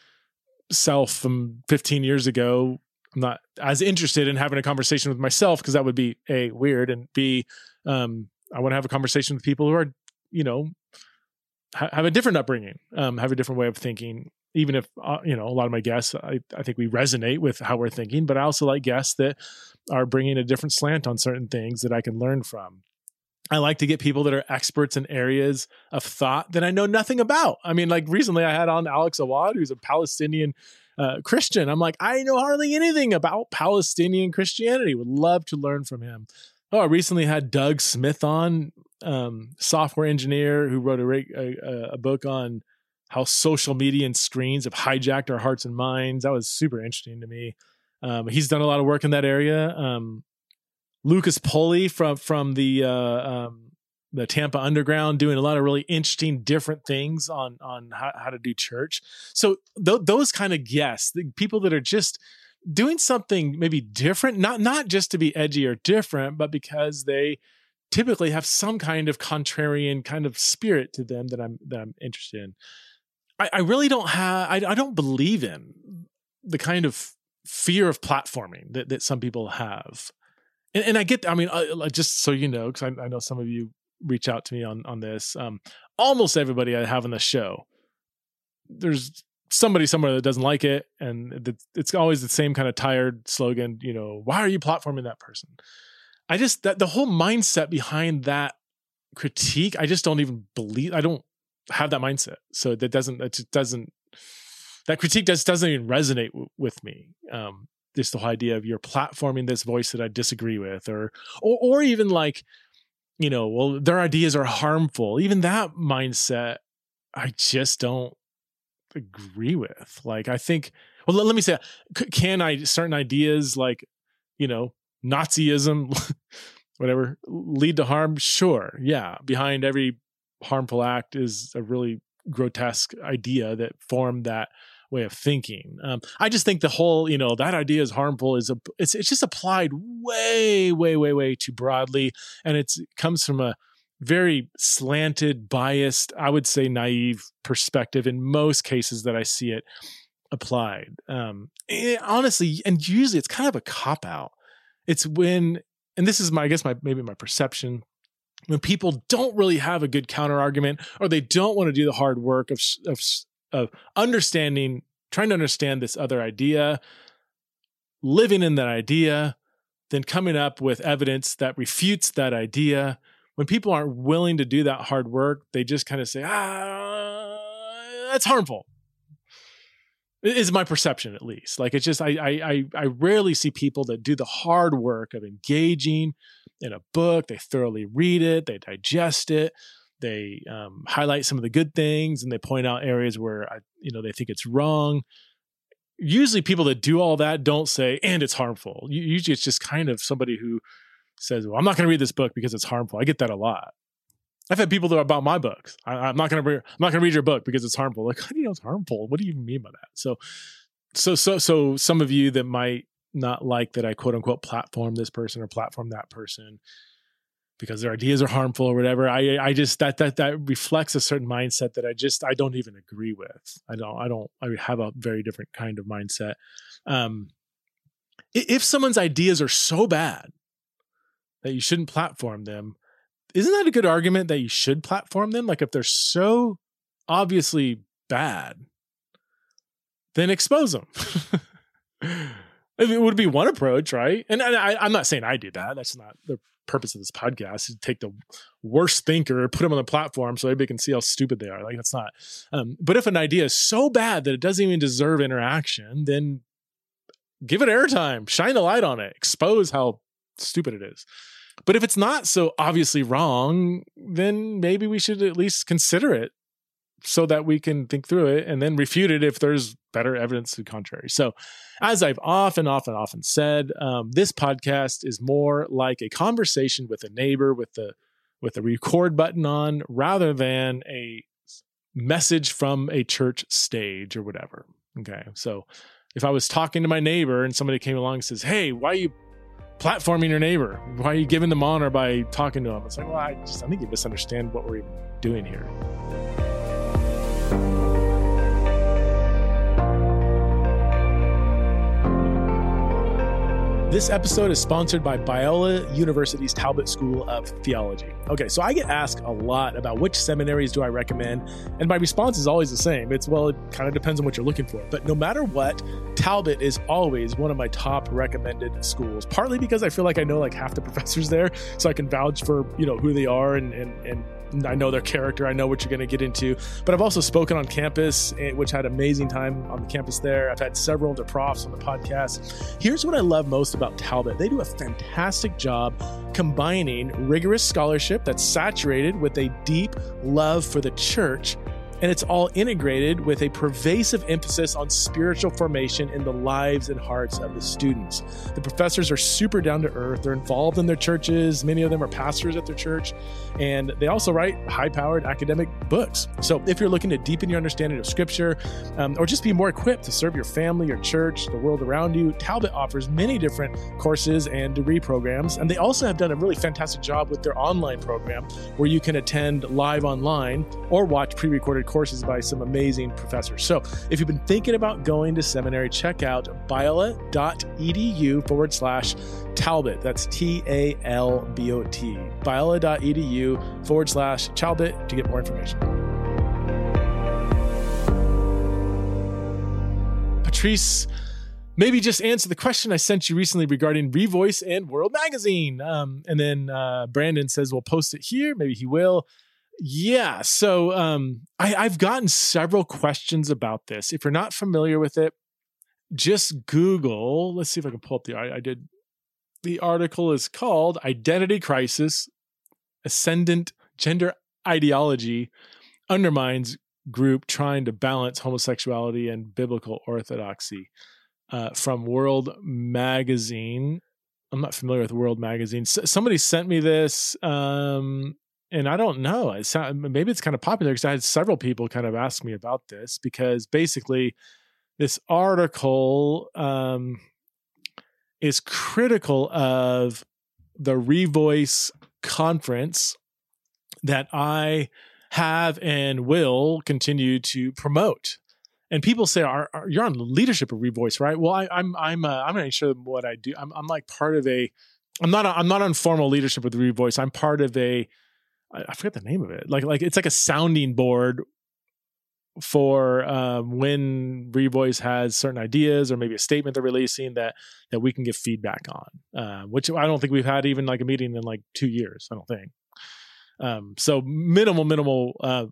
myself from fifteen years ago. I'm not as interested in having a conversation with myself, because that would be A, weird, and B, um, I want to have a conversation with people who are, you know, have a different upbringing, um, have a different way of thinking, even if, uh, you know, a lot of my guests, I, I think we resonate with how we're thinking, but I also like guests that are bringing a different slant on certain things that I can learn from. I like to get people that are experts in areas of thought that I know nothing about. I mean, like recently I had on Alex Awad, who's a Palestinian uh, Christian. I'm like, I know hardly anything about Palestinian Christianity. Would love to learn from him. Oh, I recently had Doug Smith on, um, software engineer who wrote a, a, a book on how social media and screens have hijacked our hearts and minds. That was super interesting to me. Um, he's done a lot of work in that area. Um, Lucas Pulley from from the uh, um, the Tampa Underground, doing a lot of really interesting, different things on on how, how to do church. So th- those kind of guests, the people that are just doing something maybe different, not not just to be edgy or different, but because they typically have some kind of contrarian kind of spirit to them that I'm that I'm interested in. I, I really don't have, I, I don't believe in the kind of fear of platforming that, that some people have. And, and I get, I mean, uh, just so you know, because I, I know some of you reach out to me on, on this, um, almost everybody I have on the show, there's somebody somewhere that doesn't like it. And it's always the same kind of tired slogan, you know, why are you platforming that person? I just, that the whole mindset behind that critique, I just don't even believe, I don't have that mindset. So that doesn't, it just doesn't, that critique just doesn't even resonate w- with me. Um, just the whole idea of you're platforming this voice that I disagree with, or, or, or even like, you know, well, their ideas are harmful. Even that mindset, I just don't agree with. Like, I think, well, let, let me say, can I, certain ideas like, you know, Nazism, whatever, lead to harm? Sure. Yeah. Behind every harmful act is a really grotesque idea that formed that way of thinking. Um, I just think the whole, you know, that idea is harmful is a, it's it's just applied way, way, way, way too broadly, and it's it comes from a very slanted, biased, I would say naive perspective in most cases that I see it applied. Um, it, honestly, and usually it's kind of a cop out. It's when, and this is my, I guess my maybe my perception, when people don't really have a good counter argument, or they don't want to do the hard work of of of understanding, trying to understand this other idea, living in that idea, then coming up with evidence that refutes that idea. When people aren't willing to do that hard work, they just kind of say, ah, that's harmful. Is my perception, at least. Like, it's just, I, I, I rarely see people that do the hard work of engaging in a book. They thoroughly read it, they digest it, they um, highlight some of the good things, and they point out areas where I, you know, they think it's wrong. Usually, people that do all that don't say, and it's harmful. Usually, it's just kind of somebody who says, "Well, I'm not going to read this book because it's harmful." I get that a lot. I've had people that are about my books. I, I'm not going to. I'm not going to read your book because it's harmful. Like, how do you know it's harmful? What do you even mean by that? So, so, so, so, some of you that might not like that I quote unquote platform this person or platform that person because their ideas are harmful or whatever. I, I just that that that reflects a certain mindset that I just I don't even agree with. I don't. I don't. I have a very different kind of mindset. Um, if someone's ideas are so bad that you shouldn't platform them, isn't that a good argument that you should platform them? Like, if they're so obviously bad, then expose them. It would be one approach, right? And I, I'm not saying I do that. That's not the purpose of this podcast, is to take the worst thinker, put them on the platform so everybody can see how stupid they are. Like, that's not. Um, but if an idea is so bad that it doesn't even deserve interaction, then give it airtime, shine the light on it, expose how stupid it is. But if it's not so obviously wrong, then maybe we should at least consider it so that we can think through it and then refute it if there's better evidence to the contrary. So, as I've often, often, often said, um, this podcast is more like a conversation with a neighbor with the with the record button on, rather than a message from a church stage or whatever. Okay, so if I was talking to my neighbor and somebody came along and says, "Hey, why are you platforming your neighbor? Why are you giving them honor by talking to them?" It's like, well, I just I think you misunderstand what we're even doing here. This episode is sponsored by Biola University's Talbot School of Theology. Okay, so I get asked a lot about which seminaries do I recommend, and my response is always the same. It's, well, it kind of depends on what you're looking for. But no matter what, Talbot is always one of my top recommended schools, partly because I feel like I know like half the professors there, so I can vouch for, you know, who they are, and and and I know their character. I know what you're going to get into. But I've also spoken on campus, which had an amazing time on the campus there. I've had several of their profs on the podcast. Here's what I love most about Talbot. They do a fantastic job combining rigorous scholarship that's saturated with a deep love for the church, and it's all integrated with a pervasive emphasis on spiritual formation in the lives and hearts of the students. The professors are super down to earth. They're involved in their churches. Many of them are pastors at their church, and they also write high-powered academic books. So if you're looking to deepen your understanding of Scripture, um, or just be more equipped to serve your family, your church, the world around you, Talbot offers many different courses and degree programs. And they also have done a really fantastic job with their online program, where you can attend live online or watch pre-recorded courses by some amazing professors. So if you've been thinking about going to seminary, check out biola.edu forward slash Talbot. That's T A L B O T. Biola.edu forward slash Talbot to get more information. Patrice, maybe just answer the question I sent you recently regarding Revoice and World Magazine. Um, and then uh, Brandon says, we'll post it here. Maybe he will. Yeah. So um, I, I've gotten several questions about this. If you're not familiar with it, just Google. Let's see if I can pull up the, I, I did. The article is called Identity Crisis, Ascendant Gender Ideology Undermines Group Trying to Balance Homosexuality and Biblical Orthodoxy, uh, from World Magazine. I'm not familiar with World Magazine. S- somebody sent me this. Um, And I don't know, it's not, maybe it's kind of popular because I had several people kind of ask me about this, because basically this article um, is critical of the Revoice conference that I have and will continue to promote. And people say, are, are, "You're on the leadership of Revoice, right?" Well, I, I'm I'm uh, I'm not even sure what I do. I'm I'm like part of a. I'm not a, I'm not on formal leadership with Revoice. I'm part of a. I, I forget the name of it. Like like it's like a sounding board for um, when Revoice has certain ideas or maybe a statement they're releasing that that we can give feedback on. Uh, which I don't think we've had even like a meeting in like two years. I don't think. Um, so minimal minimal. Uh,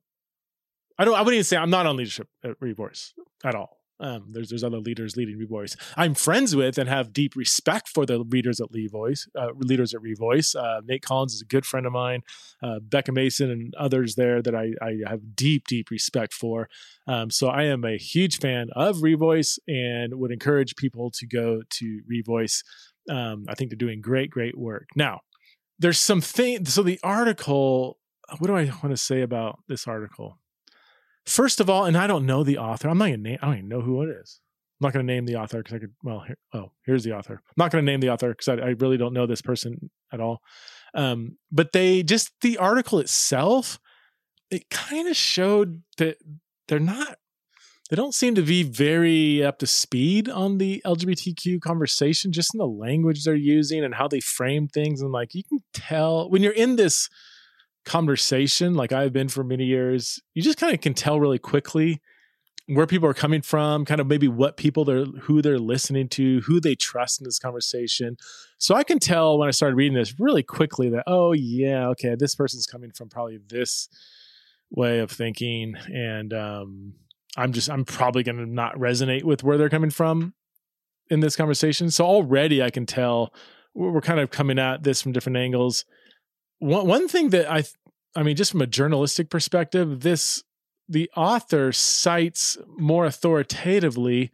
I don't. I wouldn't even say I'm not on leadership at Revoice at all. Um, there's there's other leaders leading Revoice. I'm friends with and have deep respect for the leaders at Revoice. Uh, leaders at Revoice. Uh, Nate Collins is a good friend of mine. Uh, Becca Mason and others there that I, I have deep deep respect for. Um, so I am a huge fan of Revoice and would encourage people to go to Revoice. Um, I think they're doing great great work. Now, there's some thing. So the article. What do I want to say about this article? First of all, and I don't know the author. I'm not going to name, I don't even know who it is. I'm not going to name the author because I could, well, here, oh, here's the author. I'm not going to name the author because I, I really don't know this person at all. Um, but they just, the article itself, it kind of showed that they're not, they don't seem to be very up to speed on the L G B T Q conversation, just in the language they're using and how they frame things. And like, you can tell when you're in this conversation, like I've been for many years, you just kind of can tell really quickly where people are coming from, kind of maybe what people they're, who they're listening to, who they trust in this conversation. So I can tell when I started reading this really quickly that, oh yeah, okay, this person's coming from probably this way of thinking. And um, I'm just, I'm probably going to not resonate with where they're coming from in this conversation. So already I can tell we're kind of coming at this from different angles. One one thing that I, I mean, just from a journalistic perspective, this the author cites more authoritatively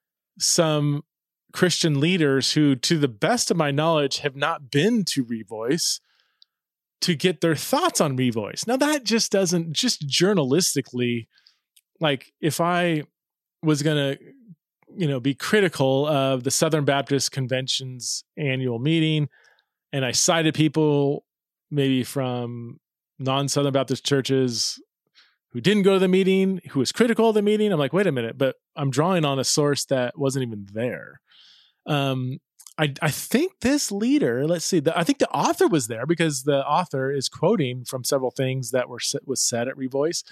some Christian leaders who, to the best of my knowledge, have not been to Revoice to get their thoughts on Revoice. Now that just doesn't, just journalistically, like if I was going to, you know, be critical of the Southern Baptist Convention's annual meeting, and I cited people maybe from non-Southern Baptist churches who didn't go to the meeting, who was critical of the meeting. I'm like, wait a minute, but I'm drawing on a source that wasn't even there. Um, I, I think this leader, let's see, the, I think the author was there because the author is quoting from several things that were was said at Revoice.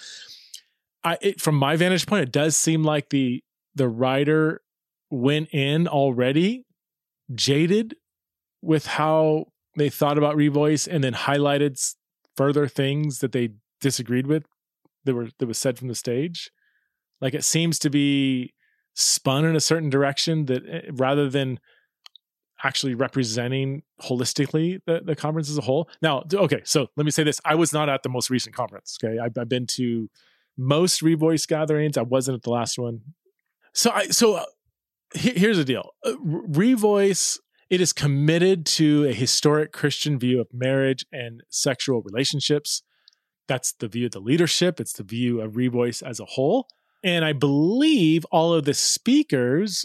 I, it, from my vantage point, it does seem like the the writer went in already jaded with how they thought about Revoice and then highlighted further things that they disagreed with that were that was said from the stage. Like it seems to be spun in a certain direction that rather than actually representing holistically the, the conference as a whole. Now, okay, so let me say this. I was not at the most recent conference. Okay. I've, I've been to most Revoice gatherings. I wasn't at the last one. So I, so uh, he, here's the deal. Uh, Revoice, it is committed to a historic Christian view of marriage and sexual relationships. That's the view of the leadership. It's the view of Revoice as a whole. And I believe all of the speakers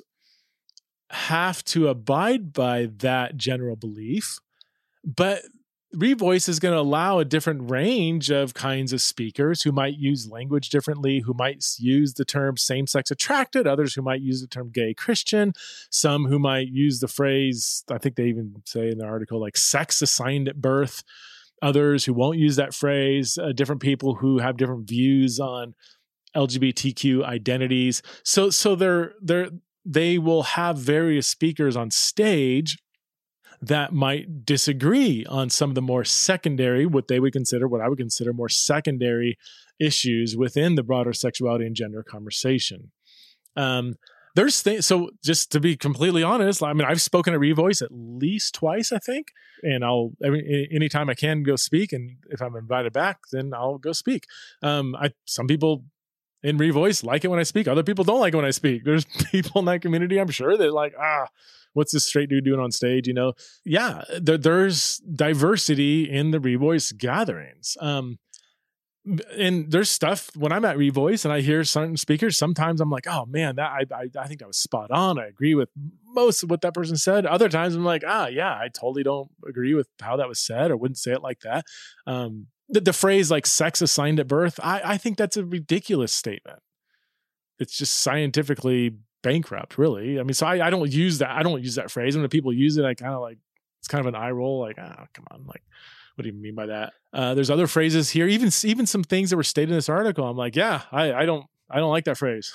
have to abide by that general belief. But Revoice is going to allow a different range of kinds of speakers who might use language differently, who might use the term same-sex attracted, others who might use the term gay Christian, some who might use the phrase, I think they even say in the article, like sex assigned at birth, others who won't use that phrase, uh, different people who have different views on L G B T Q identities. So, so they're, they're, they will have various speakers on stage that might disagree on some of the more secondary, what they would consider, what I would consider more secondary issues within the broader sexuality and gender conversation. Um, there's things, so just to be completely honest, I mean, I've spoken at Revoice at least twice, I think, and I'll, every, anytime I can go speak. And if I'm invited back, then I'll go speak. Um, I, some people in Revoice like it when I speak. Other people don't like it when I speak. There's people in that community, I'm sure, that like, ah, what's this straight dude doing on stage? You know, yeah, there, there's diversity in the Revoice gatherings. Um, and there's stuff when I'm at Revoice and I hear certain speakers, sometimes I'm like, oh man, that I, I I think that was spot on. I agree with most of what that person said. Other times I'm like, ah, yeah, I totally don't agree with how that was said or wouldn't say it like that. Um, the, the phrase like sex assigned at birth, I, I think that's a ridiculous statement. It's just scientifically bankrupt, really. I mean, so I, I don't use that. I don't use that phrase. When people use it, I kind of like, it's kind of an eye roll. Like, ah, oh, come on. Like, what do you mean by that? Uh, there's other phrases here, even, even some things that were stated in this article. I'm like, yeah, I, I don't, I don't like that phrase,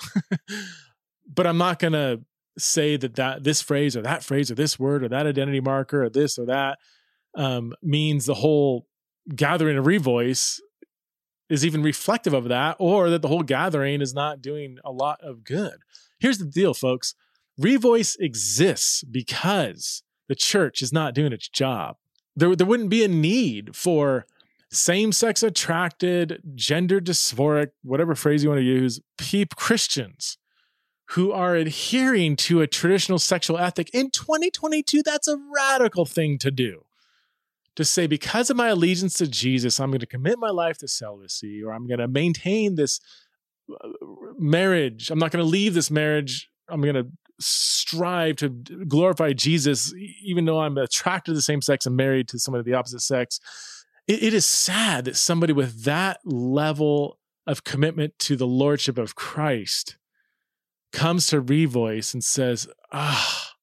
but I'm not going to say that, that this phrase or that phrase or this word or that identity marker or this or that um, means the whole gathering of Revoice is even reflective of that, or that the whole gathering is not doing a lot of good. Here's the deal, folks. Revoice exists because the church is not doing its job. There, there wouldn't be a need for same-sex attracted, gender dysphoric, whatever phrase you want to use, peep Christians who are adhering to a traditional sexual ethic. In twenty twenty-two, that's a radical thing to do. To say, because of my allegiance to Jesus, I'm going to commit my life to celibacy, or I'm going to maintain this marriage. I'm not going to leave this marriage. I'm going to strive to glorify Jesus, even though I'm attracted to the same sex and married to somebody of the opposite sex. It, it is sad that somebody with that level of commitment to the lordship of Christ comes to Revoice and says, ah,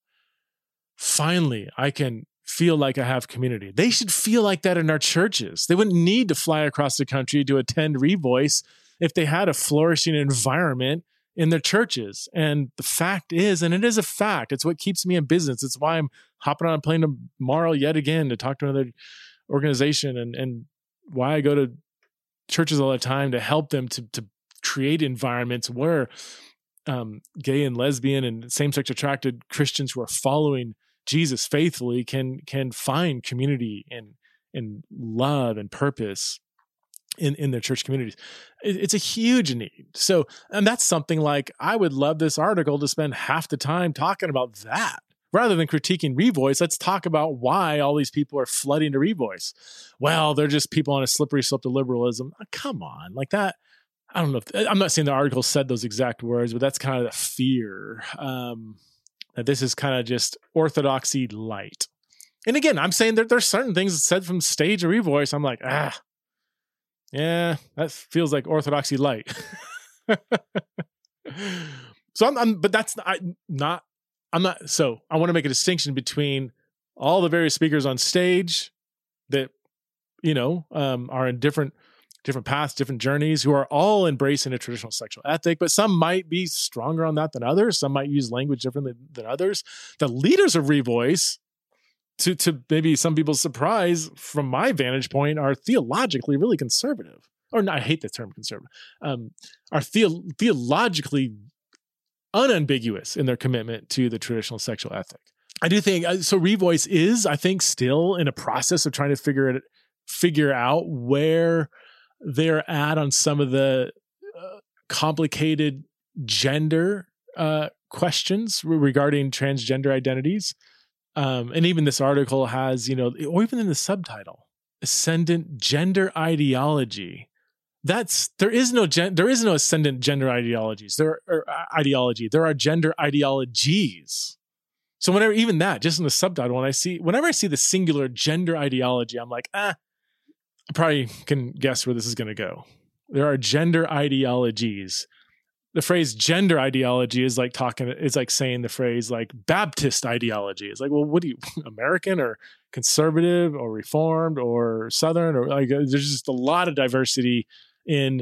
finally, I can feel like I have community. They should feel like that in our churches. They wouldn't need to fly across the country to attend Revoice if they had a flourishing environment in their churches. And the fact is, and it is a fact, it's what keeps me in business. It's why I'm hopping on a plane tomorrow yet again to talk to another organization, and, and why I go to churches all the time to help them to, to create environments where um, gay and lesbian and same-sex attracted Christians who are following Jesus faithfully can can find community and and love and purpose in, in their church communities. It, it's a huge need. So, and that's something like, I would love this article to spend half the time talking about that. Rather than critiquing Revoice, let's talk about why all these people are flooding to Revoice. Well, they're just people on a slippery slope to liberalism. Oh, come on, like that. I don't know. If, I'm not saying the article said those exact words, but that's kind of the fear. Um, that this is kind of just orthodoxy light. And again, I'm saying that there's certain things said from stage or Revoice. I'm like, ah, yeah, that feels like orthodoxy light. so I'm, I'm, but that's not, not, I'm not, so I want to make a distinction between all the various speakers on stage that, you know, um, are in different different paths, different journeys, who are all embracing a traditional sexual ethic, but some might be stronger on that than others. Some might use language differently than others. The leaders of Revoice, to, to maybe some people's surprise, from my vantage point, are theologically really conservative. Or no, I hate the term conservative. Um, are theo- theologically unambiguous in their commitment to the traditional sexual ethic. I do think, so Revoice is, I think, still in a process of trying to figure it, figure out where they're at on some of the uh, complicated gender uh, questions regarding transgender identities. Um, and even this article has, you know, or even in the subtitle, ascendant gender ideology. That's, there is no, gen, there is no ascendant gender ideologies. There are uh, ideology. There are gender ideologies. So whenever, even that, just in the subtitle, when I see, whenever I see the singular gender ideology, I'm like, ah, I probably can guess where this is going to go. There are gender ideologies. The phrase gender ideology is like talking, it's like saying the phrase like Baptist ideology. It's like, well, what do you, American or conservative or reformed or Southern, or like, there's just a lot of diversity in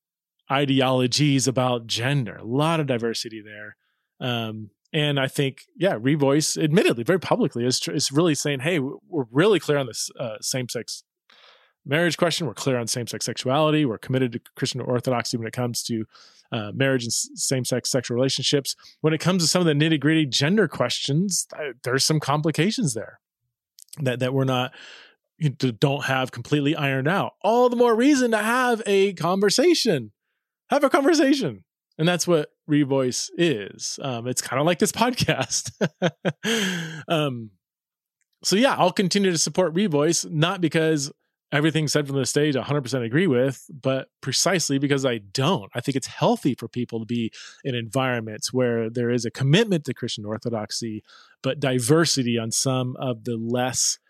ideologies about gender, a lot of diversity there. Um, and I think, yeah, Revoice, admittedly, very publicly, is, is really saying, hey, we're really clear on this uh, same-sex marriage question. We're clear on same-sex sexuality. We're committed to Christian orthodoxy when it comes to uh, marriage and same-sex sexual relationships. When it comes to some of the nitty-gritty gender questions, there's some complications there that, that we're not, you don't have completely ironed out. All the more reason to have a conversation. Have a conversation. And that's what Revoice is. Um, it's kind of like this podcast. um, so yeah, I'll continue to support Revoice, not because everything said from the stage, I one hundred percent agree with, but precisely because I don't. I think it's healthy for people to be in environments where there is a commitment to Christian orthodoxy, but diversity on some of the less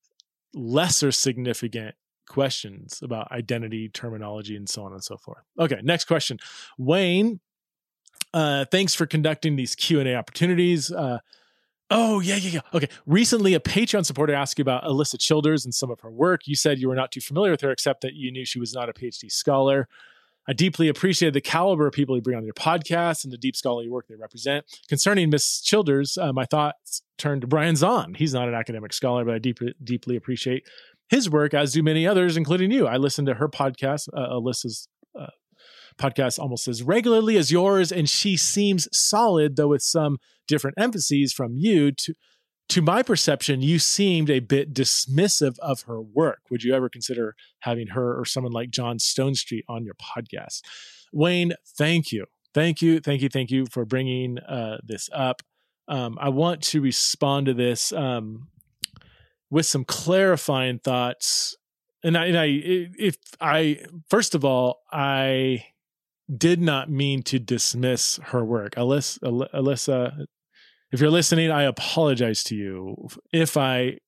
lesser significant questions about identity, terminology, and so on and so forth. Okay, next question. Wayne, uh, thanks for conducting these Q and A opportunities. Uh, oh, yeah, yeah, yeah. Okay. Recently, a Patreon supporter asked you about Alisa Childers and some of her work. You said you were not too familiar with her, except that you knew she was not a PhD scholar. I deeply appreciate the caliber of people you bring on your podcast and the deep scholarly work they represent. Concerning Miss Childers, uh, my thoughts turned to Brian Zahn. He's not an academic scholar, but I deep, deeply appreciate his work, as do many others, including you. I listen to her podcast, uh, Alisa's uh, podcast, almost as regularly as yours, and she seems solid, though with some different emphases from you. To, to my perception, you seemed a bit dismissive of her work. Would you ever consider having her or someone like John Stonestreet on your podcast? Wayne, thank you. Thank you, thank you, thank you for bringing uh, this up. Um, I want to respond to this um, with some clarifying thoughts. And I, and I, if I, first of all, I did not mean to dismiss her work. Alisa, Alisa, if you're listening, I apologize to you. If I,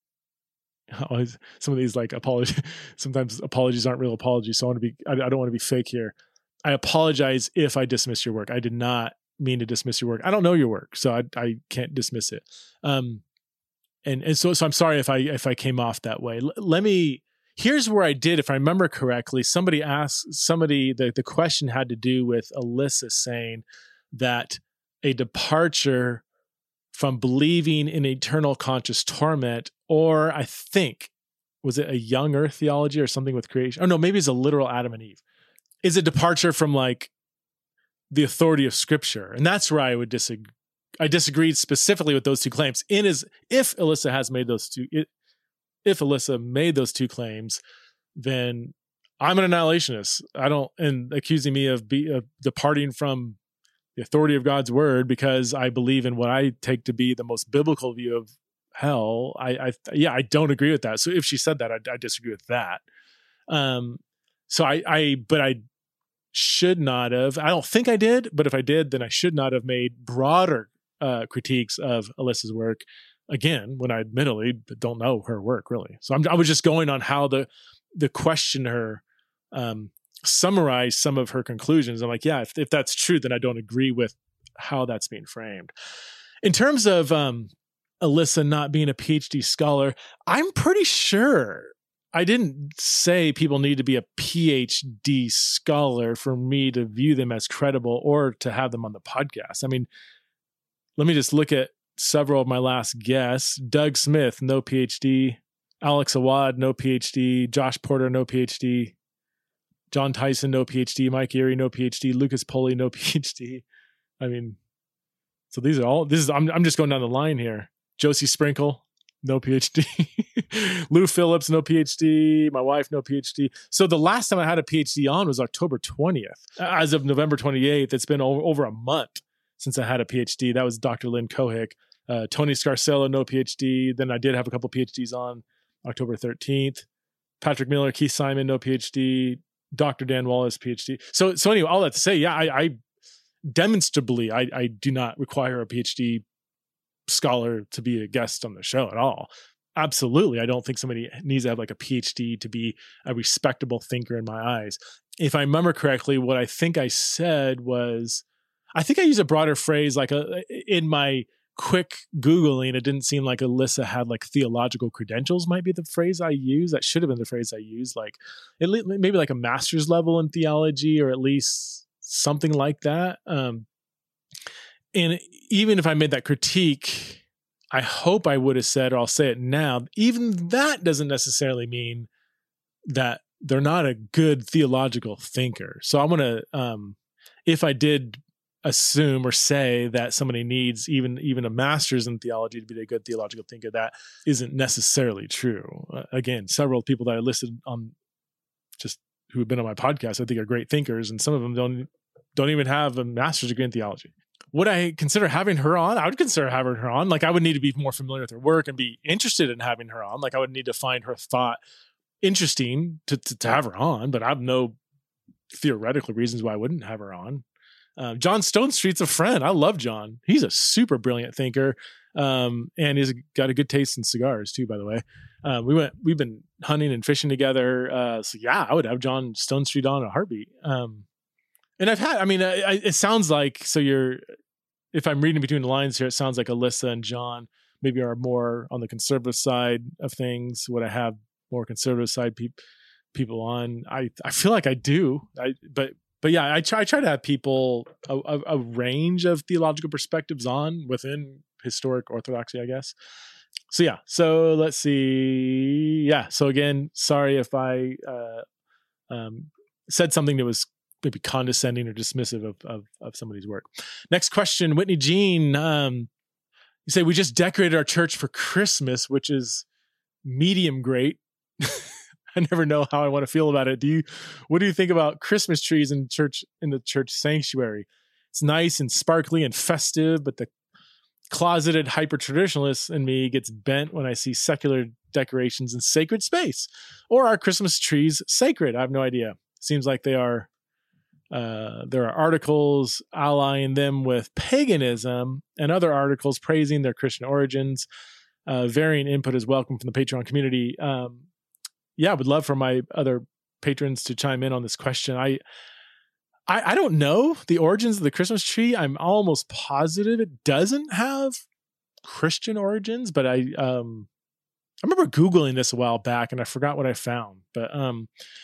some of these like apology, sometimes apologies aren't real apologies. So I want to be, I, I don't want to be fake here. I apologize if I dismiss your work. I did not mean to dismiss your work. I don't know your work, so I, I can't dismiss it. Um, and and so so I'm sorry if I if I came off that way. L- let me. Here's where I did, if I remember correctly. Somebody asked somebody the the question had to do with Alisa saying that a departure from believing in eternal conscious torment, or I think was it a young Earth theology or something with creation? Oh no, maybe it's a literal Adam and Eve. Is a departure from like the authority of Scripture, and that's where I would disagree. I disagreed specifically with those two claims. In is if Alisa has made those two, if Alisa made those two claims, then I'm an annihilationist. I don't, and accusing me of be of departing from the authority of God's word because I believe in what I take to be the most biblical view of hell. I, I yeah, I don't agree with that. So if she said that, I, I disagree with that. Um, so I, I, but I should not have. I don't think I did, but if I did, then I should not have made broader uh, critiques of Alisa's work. Again, when I admittedly don't know her work really. So I'm, I was just going on how the the questioner um, summarized some of her conclusions. I'm like, yeah, if, if that's true, then I don't agree with how that's being framed. In terms of um, Alisa not being a PhD scholar, I'm pretty sure I didn't say people need to be a PhD scholar for me to view them as credible or to have them on the podcast. I mean, let me just look at several of my last guests. Doug Smith, no PhD. Alex Awad, no PhD. Josh Porter, no PhD. John Tyson, no PhD. Mike Erie, no PhD. Lucas Poley, no PhD. I mean, so these are all, this is, I'm, I'm just going down the line here. Josie Sprinkle, no PhD. Lou Phillips, no PhD. My wife, no PhD. So the last time I had a PhD on was October twentieth. As of November twenty-eighth, it's been over, over a month since I had a PhD. That was Doctor Lynn Kohik. Uh, Tony Scarcella, no PhD. Then I did have a couple PhDs on October thirteenth. Patrick Miller, Keith Simon, no PhD. Doctor Dan Wallace, PhD. So, so anyway, all that to say, yeah, I, I demonstrably, I, I do not require a PhD scholar to be a guest on the show at all. Absolutely. I don't think somebody needs to have like a PhD to be a respectable thinker in my eyes. If I remember correctly, what I think I said was, I think I used a broader phrase, like a, in my quick Googling, it didn't seem like Alisa had like theological credentials might be the phrase I used. That should have been the phrase I used, like at least maybe like a master's level in theology or at least something like that. Um, and even if I made that critique, I hope I would have said, or I'll say it now, even that doesn't necessarily mean that they're not a good theological thinker. So I want to, um, if I did assume or say that somebody needs even even a master's in theology to be a good theological thinker, that isn't necessarily true. Uh, again, several people that I listed on just who have been on my podcast, I think are great thinkers, and some of them don't don't even have a master's degree in theology. Would I consider having her on? I would consider having her on. Like I would need to be more familiar with her work and be interested in having her on. Like I would need to find her thought interesting to, to, to have her on, but I have no theoretical reasons why I wouldn't have her on. Uh, John Stonestreet's a friend. I love John. He's a super brilliant thinker, um, and he's got a good taste in cigars too. By the way, uh, we went. We've been hunting and fishing together. Uh, so yeah, I would have John Stonestreet on a heartbeat. Um, and I've had. I mean, I, I, it sounds like so. You're. If I'm reading between the lines here, it sounds like Alyssa and John maybe are more on the conservative side of things. Would I have more conservative side pe- people on? I I feel like I do. I but. But yeah, I try, I try to have people, a, a, a range of theological perspectives on within historic orthodoxy, I guess. So yeah, so let's see. Yeah, so again, sorry if I uh, um, said something that was maybe condescending or dismissive of, of, of somebody's work. Next question, Whitney Jean. Um, you say, we just decorated our church for Christmas, which is medium great. I never know how I want to feel about it. Do you, what do you think about Christmas trees in church, in the church sanctuary? It's nice and sparkly and festive, but the closeted hyper-traditionalist in me gets bent when I see secular decorations in sacred space. Or are Christmas trees sacred? I have no idea. Seems like they are. Uh, there are articles allying them with paganism and other articles praising their Christian origins. Uh, varying input is welcome from the Patreon community. Um, Yeah, I would love for my other patrons to chime in on this question. I, I I don't know the origins of the Christmas tree. I'm almost positive it doesn't have Christian origins, but I um I remember Googling this a while back and I forgot what I found. But um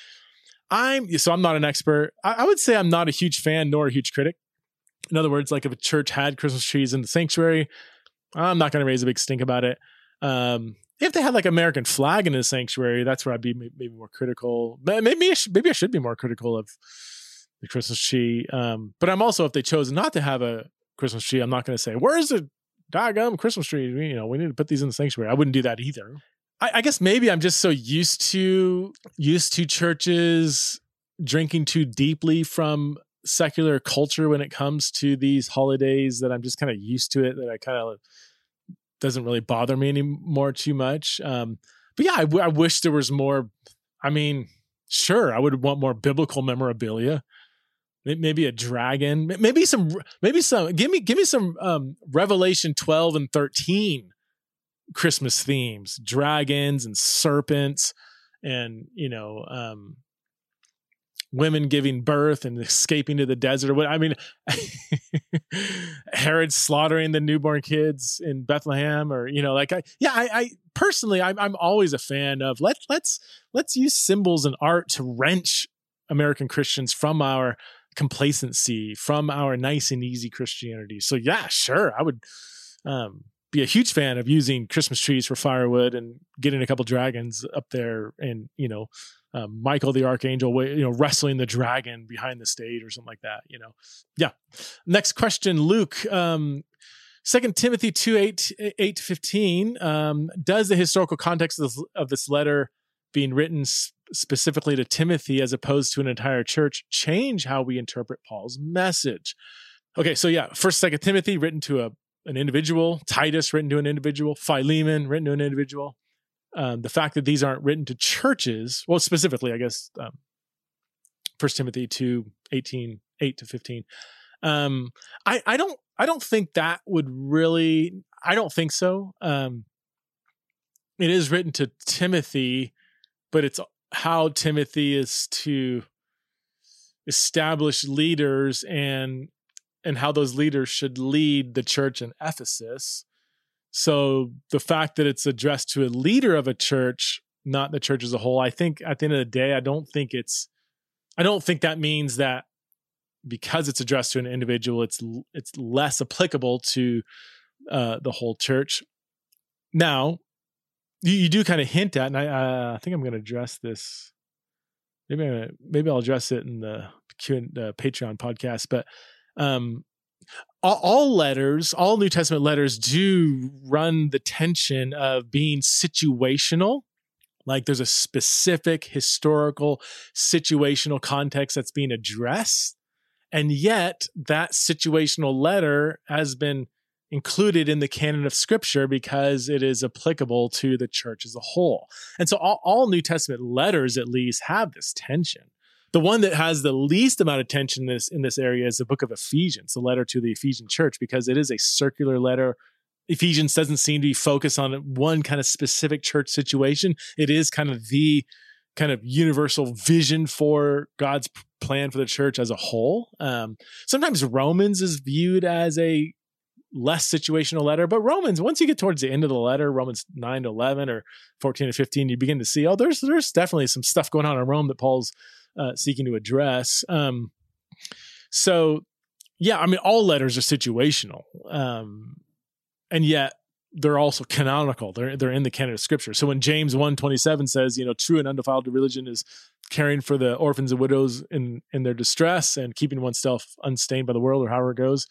I'm so I'm not an expert. I, I would say I'm not a huge fan nor a huge critic. In other words, like if a church had Christmas trees in the sanctuary, I'm not going to raise a big stink about it. Um If they had like American flag in the sanctuary, that's where I'd be maybe more critical. Maybe I should, maybe I should be more critical of the Christmas tree. Um, but I'm also, if they chose not to have a Christmas tree, I'm not going to say, where's the doggone Christmas tree? You know, we need to put these in the sanctuary. I wouldn't do that either. I, I guess maybe I'm just so used to used to churches drinking too deeply from secular culture when it comes to these holidays that I'm just kind of used to it, that I kind of doesn't really bother me anymore too much. Um, but yeah, I, w- I wish there was more. I mean, sure, I would want more biblical memorabilia. Maybe a dragon, maybe some, maybe some, give me, give me some um, Revelation twelve and thirteen Christmas themes, dragons and serpents and, you know, um, women giving birth and escaping to the desert. What I mean, Herod slaughtering the newborn kids in Bethlehem, or you know, like I, yeah, I, I personally, I'm, I'm always a fan of let let's let's use symbols and art to wrench American Christians from our complacency, from our nice and easy Christianity. So yeah, sure, I would um, be a huge fan of using Christmas trees for firewood and getting a couple dragons up there, and you know. Um, Michael the Archangel, you know, wrestling the dragon behind the stage or something like that, you know. Yeah. Next question, Luke. Um, Second Timothy two, eight, eight to fifteen. Um, does the historical context of this, of this letter being written sp- specifically to Timothy as opposed to an entire church change how we interpret Paul's message? Okay, so yeah, First, Second Timothy written to a an individual, Titus written to an individual, Philemon written to an individual. Um, the fact that these aren't written to churches, well, specifically, I guess, um, First Timothy two, eighteen, eight to fifteen. Um, I, I don't, I don't think that would really, I don't think so. Um, it is written to Timothy, but it's how Timothy is to establish leaders and, and how those leaders should lead the church in Ephesus. So the fact that it's addressed to a leader of a church, not the church as a whole, I think at the end of the day, I don't think it's, I don't think that means that because it's addressed to an individual, it's it's less applicable to uh, the whole church. Now, you, you do kind of hint at, and I, uh, I think I'm going to address this. Maybe I'm gonna, maybe I'll address it in the Q and uh, Patreon podcast, but. Um, All, all letters, all New Testament letters do run the tension of being situational. Like there's a specific historical situational context that's being addressed. And yet that situational letter has been included in the canon of Scripture because it is applicable to the church as a whole. And so all, all New Testament letters, at least, have this tension. The one that has the least amount of tension in this, in this area is the book of Ephesians, the letter to the Ephesian church, because it is a circular letter. Ephesians doesn't seem to be focused on one kind of specific church situation. It is kind of the kind of universal vision for God's plan for the church as a whole. Um, sometimes Romans is viewed as a less situational letter, but Romans, once you get towards the end of the letter, Romans nine to eleven or fourteen to fifteen, you begin to see, oh, there's there's definitely some stuff going on in Rome that Paul's uh, seeking to address. Um, so, yeah, I mean, all letters are situational, um, and yet they're also canonical. They're they're in the canon of Scripture. So when James one twenty-seven says, you know, true and undefiled religion is caring for the orphans and widows in in their distress and keeping oneself unstained by the world, or however it goes,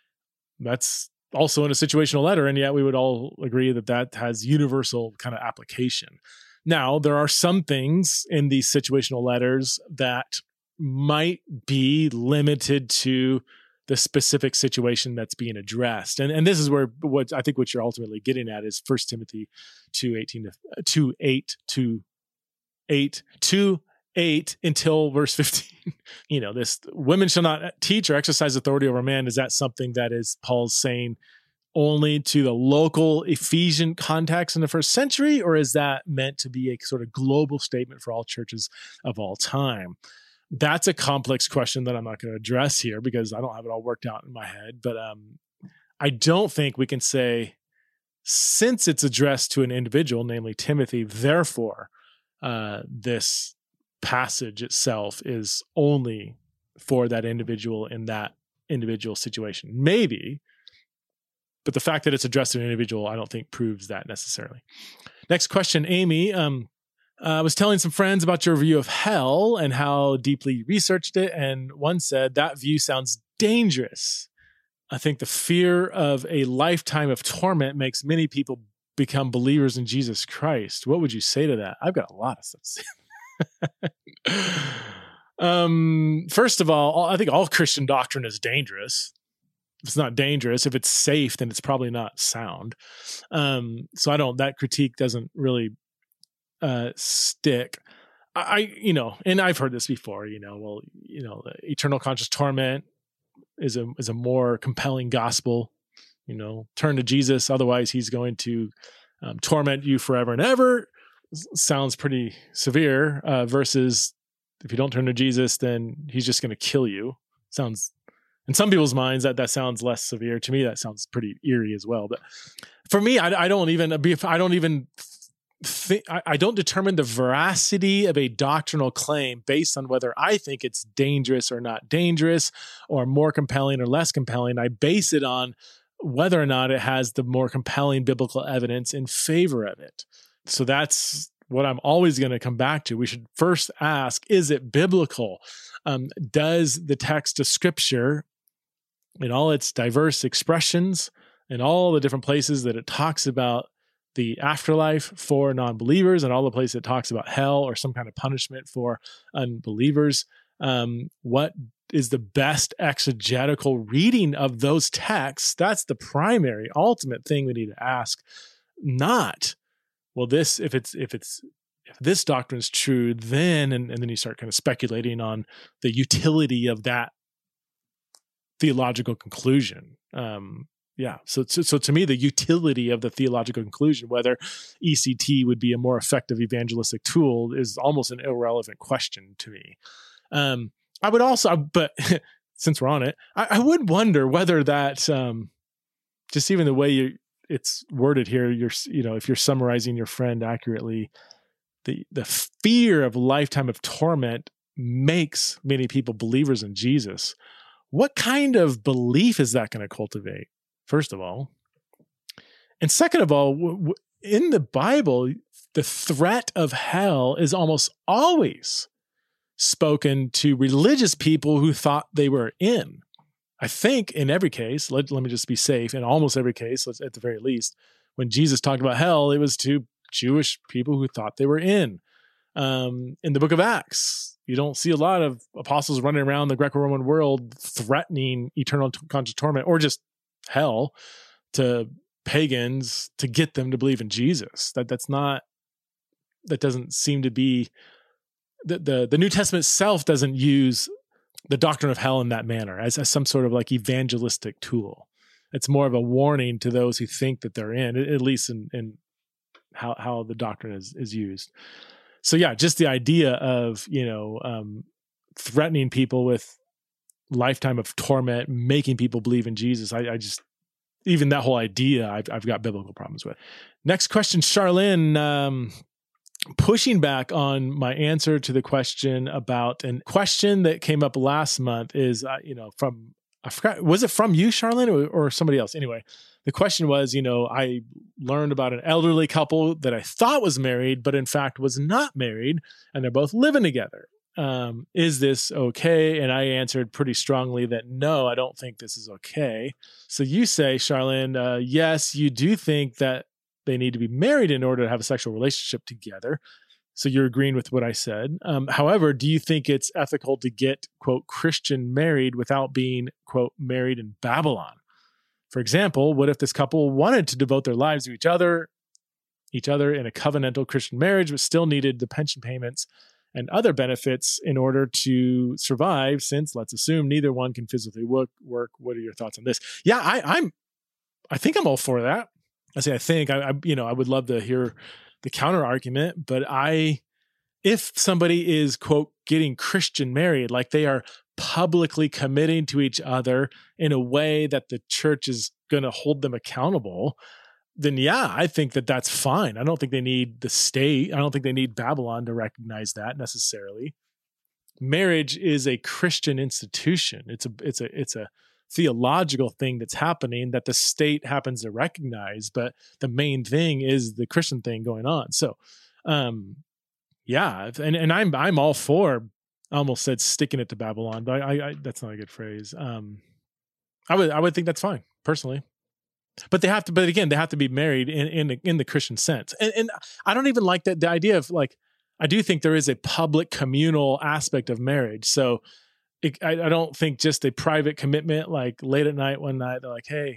that's also in a situational letter, and yet we would all agree that that has universal kind of application. Now, there are some things in these situational letters that might be limited to the specific situation that's being addressed. And and this is where what I think what you're ultimately getting at is First Timothy two eighteen to two eight to eight to eight until verse fifteen. You know, this women shall not teach or exercise authority over man. Is that something that is Paul's saying only to the local Ephesian context in the first century, or is that meant to be a sort of global statement for all churches of all time? That's a complex question that I'm not going to address here because I don't have it all worked out in my head. But um, I don't think we can say, since it's addressed to an individual, namely Timothy, therefore, uh, this passage itself is only for that individual in that individual situation. Maybe, but the fact that it's addressed to an individual, I don't think proves that necessarily. Next question, Amy. Um, I was telling some friends about your view of hell and how deeply you researched it, and one said, that view sounds dangerous. I think the fear of a lifetime of torment makes many people become believers in Jesus Christ. What would you say to that? I've got a lot of stuff to say. um, first of all, I think all Christian doctrine is dangerous. If it's not dangerous, if it's safe, then it's probably not sound. Um, so I don't, that critique doesn't really uh, stick. I, I, you know, and I've heard this before, you know, well, you know, eternal conscious torment is a, is a more compelling gospel, you know, turn to Jesus. Otherwise he's going to um, torment you forever and ever. Sounds pretty severe, uh, versus if you don't turn to Jesus, then he's just going to kill you. Sounds, in some people's minds, that that sounds less severe. To me, that sounds pretty eerie as well. But for me, I, I don't even I don't even think I, I don't determine the veracity of a doctrinal claim based on whether I think it's dangerous or not dangerous, or more compelling or less compelling. I base it on whether or not it has the more compelling biblical evidence in favor of it. So that's what I'm always going to come back to. We should first ask, is it biblical? Um, does the text of Scripture, in all its diverse expressions, and all the different places that it talks about the afterlife for non-believers, and all the places it talks about hell or some kind of punishment for unbelievers, um, what is the best exegetical reading of those texts? That's the primary, ultimate thing we need to ask. Not, well, this, if it's, if it's, if this doctrine is true, then, and, and then you start kind of speculating on the utility of that theological conclusion. Um, yeah. So, so, so to me, the utility of the theological conclusion, whether E C T would be a more effective evangelistic tool, is almost an irrelevant question to me. Um, I would also, but since we're on it, I, I would wonder whether that, um, just even the way you, it's worded here, you're, you know, if you're summarizing your friend accurately, the, the fear of a lifetime of torment makes many people believers in Jesus. What kind of belief is that going to cultivate, first of all? And second of all, w- w- in the Bible, the threat of hell is almost always spoken to religious people who thought they were in. I think in every case, let, let me just be safe, in almost every case, let's, at the very least, when Jesus talked about hell, it was to Jewish people who thought they were in. Um, in the book of Acts, you don't see a lot of apostles running around the Greco-Roman world threatening eternal t- conscious torment or just hell to pagans to get them to believe in Jesus. That that's not, that doesn't seem to be, the, the, the New Testament itself doesn't use the doctrine of hell in that manner as, as some sort of like evangelistic tool. It's more of a warning to those who think that they're in, at least in, in how, how the doctrine is, is used. So yeah, just the idea of, you know, um, threatening people with lifetime of torment, making people believe in Jesus. I, I just, even that whole idea, I've, I've got biblical problems with. Next question, Charlene, um, pushing back on my answer to the question about, and question that came up last month is, uh, you know, from, I forgot, was it from you, Charlene, or, or somebody else? Anyway, the question was, you know, I learned about an elderly couple that I thought was married, but in fact was not married, and they're both living together. Um, is this okay? And I answered pretty strongly that no, I don't think this is okay. So you say, Charlene, uh, yes, you do think that they need to be married in order to have a sexual relationship together. So you're agreeing with what I said. Um, however, do you think it's ethical to get, quote, Christian married without being, quote, married in Babylon? For example, what if this couple wanted to devote their lives to each other, each other in a covenantal Christian marriage, but still needed the pension payments and other benefits in order to survive, since let's assume neither one can physically work, work. What are your thoughts on this? Yeah, I, I'm, I think I'm all for that. I say, I think I, I, you know, I would love to hear the counter argument, but I, if somebody is, quote, getting Christian married, like they are publicly committing to each other in a way that the church is going to hold them accountable, then yeah, I think that that's fine. I don't think they need the state. I don't think they need Babylon to recognize that necessarily. Marriage is a Christian institution. It's a, it's a, it's a theological thing that's happening that the state happens to recognize, but the main thing is the Christian thing going on. So, um, yeah, and, and I'm, I'm all for, I almost said sticking it to Babylon, but I, I that's not a good phrase. Um, I would, I would think that's fine personally. But they have to, but again, they have to be married in in the, in the Christian sense. And, and I don't even like that, the idea of like, I do think there is a public communal aspect of marriage. So it, I, I don't think just a private commitment, like late at night, one night, they're like, hey,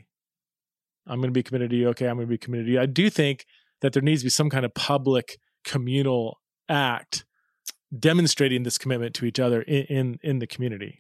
I'm going to be committed to you. Okay, I'm going to be committed to you. I do think that there needs to be some kind of public communal act demonstrating this commitment to each other in, in, in the community.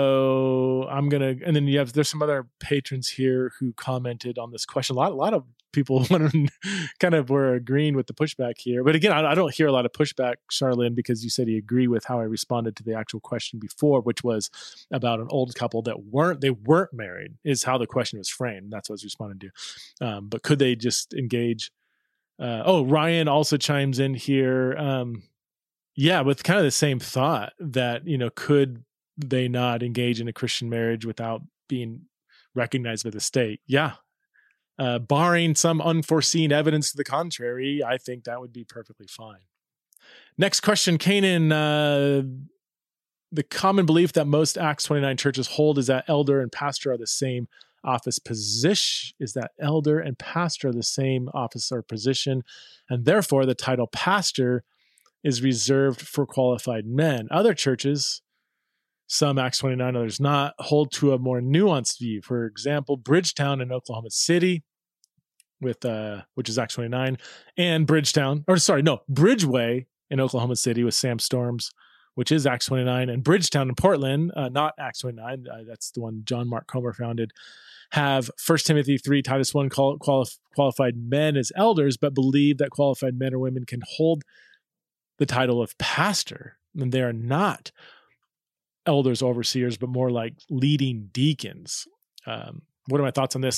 So I'm going to, and then you have, there's some other patrons here who commented on this question. A lot, a lot of people kind of were agreeing with the pushback here. But again, I, I don't hear a lot of pushback, Charlene, because you said you agree with how I responded to the actual question before, which was about an old couple that weren't, they weren't married is how the question was framed. That's what I was responding to. Um, but could they just engage? Uh, oh, Ryan also chimes in here. Um, Yeah, with kind of the same thought that, you know, could they not engage in a Christian marriage without being recognized by the state? Yeah. Uh, barring some unforeseen evidence to the contrary, I think that would be perfectly fine. Next question, Kanan. Uh, the common belief that most Acts twenty-nine churches hold is that elder and pastor are the same office position, is that elder and pastor are the same office or position, and therefore the title pastor is reserved for qualified men. Other churches, some Acts twenty-nine, others not, hold to a more nuanced view. For example, Bridgetown in Oklahoma City, with uh, which is Acts twenty-nine, and Bridgetown, or sorry, no, Bridgeway in Oklahoma City with Sam Storms, which is Acts twenty-nine, and Bridgetown in Portland, uh, not Acts twenty-nine, uh, that's the one John Mark Comer founded, have First Timothy three, Titus one quali- quali- qualified men as elders, but believe that qualified men or women can hold the title of pastor, and they are not elders, overseers, but more like leading deacons. Um, what are my thoughts on this?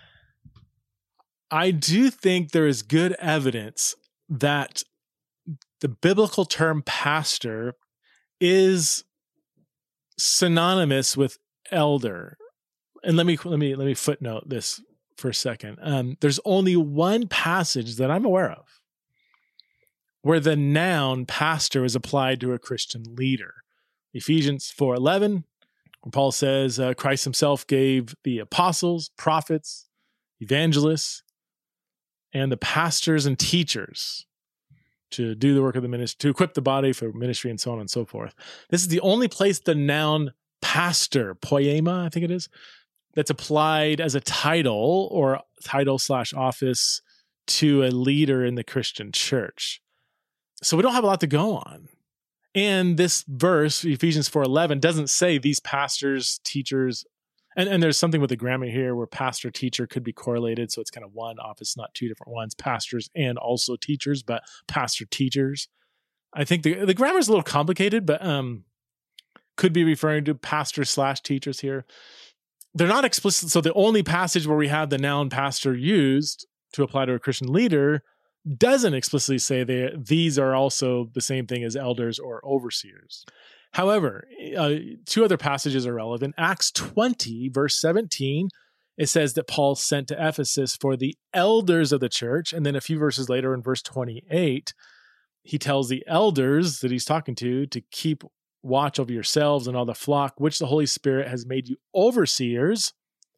I do think there is good evidence that the biblical term pastor is synonymous with elder. And let me let me let me footnote this for a second. Um, there's only one passage that I'm aware of where the noun pastor is applied to a Christian leader. Ephesians four eleven, where Paul says uh, Christ himself gave the apostles, prophets, evangelists, and the pastors and teachers to do the work of the ministry, to equip the body for ministry, and so on and so forth. This is the only place the noun pastor, poiema, I think it is, that's applied as a title or title slash office to a leader in the Christian church. So we don't have a lot to go on. And this verse, Ephesians four eleven, doesn't say these pastors, teachers, and, and there's something with the grammar here where pastor, teacher could be correlated. So it's kind of one office, not two different ones, pastors and also teachers, but pastor, teachers. I think the, the grammar is a little complicated, but um, could be referring to pastor slash teachers here. They're not explicit. So the only passage where we have the noun pastor used to apply to a Christian leader doesn't explicitly say that these are also the same thing as elders or overseers. However, uh, two other passages are relevant. Acts twenty, verse seventeen, it says that Paul sent to Ephesus for the elders of the church. And then a few verses later in verse twenty-eight, he tells the elders that he's talking to to keep watch over yourselves and all the flock, which the Holy Spirit has made you overseers.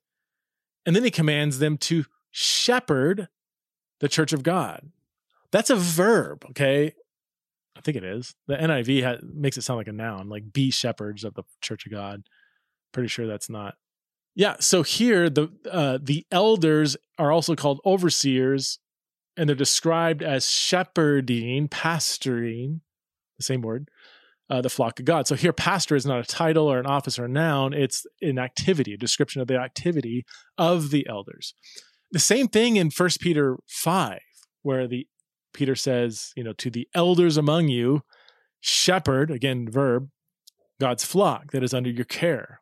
And then he commands them to shepherd the church of God. That's a verb, okay? I think it is. The N I V ha- makes it sound like a noun, like be shepherds of the church of God. Pretty sure that's not. Yeah, so here the uh, the elders are also called overseers, and they're described as shepherding, pastoring, the same word, uh, the flock of God. So here, pastor is not a title or an office or a noun. It's an activity, a description of the activity of the elders. The same thing in First Peter five, where the Peter says, you know, to the elders among you, shepherd, again, verb, God's flock that is under your care.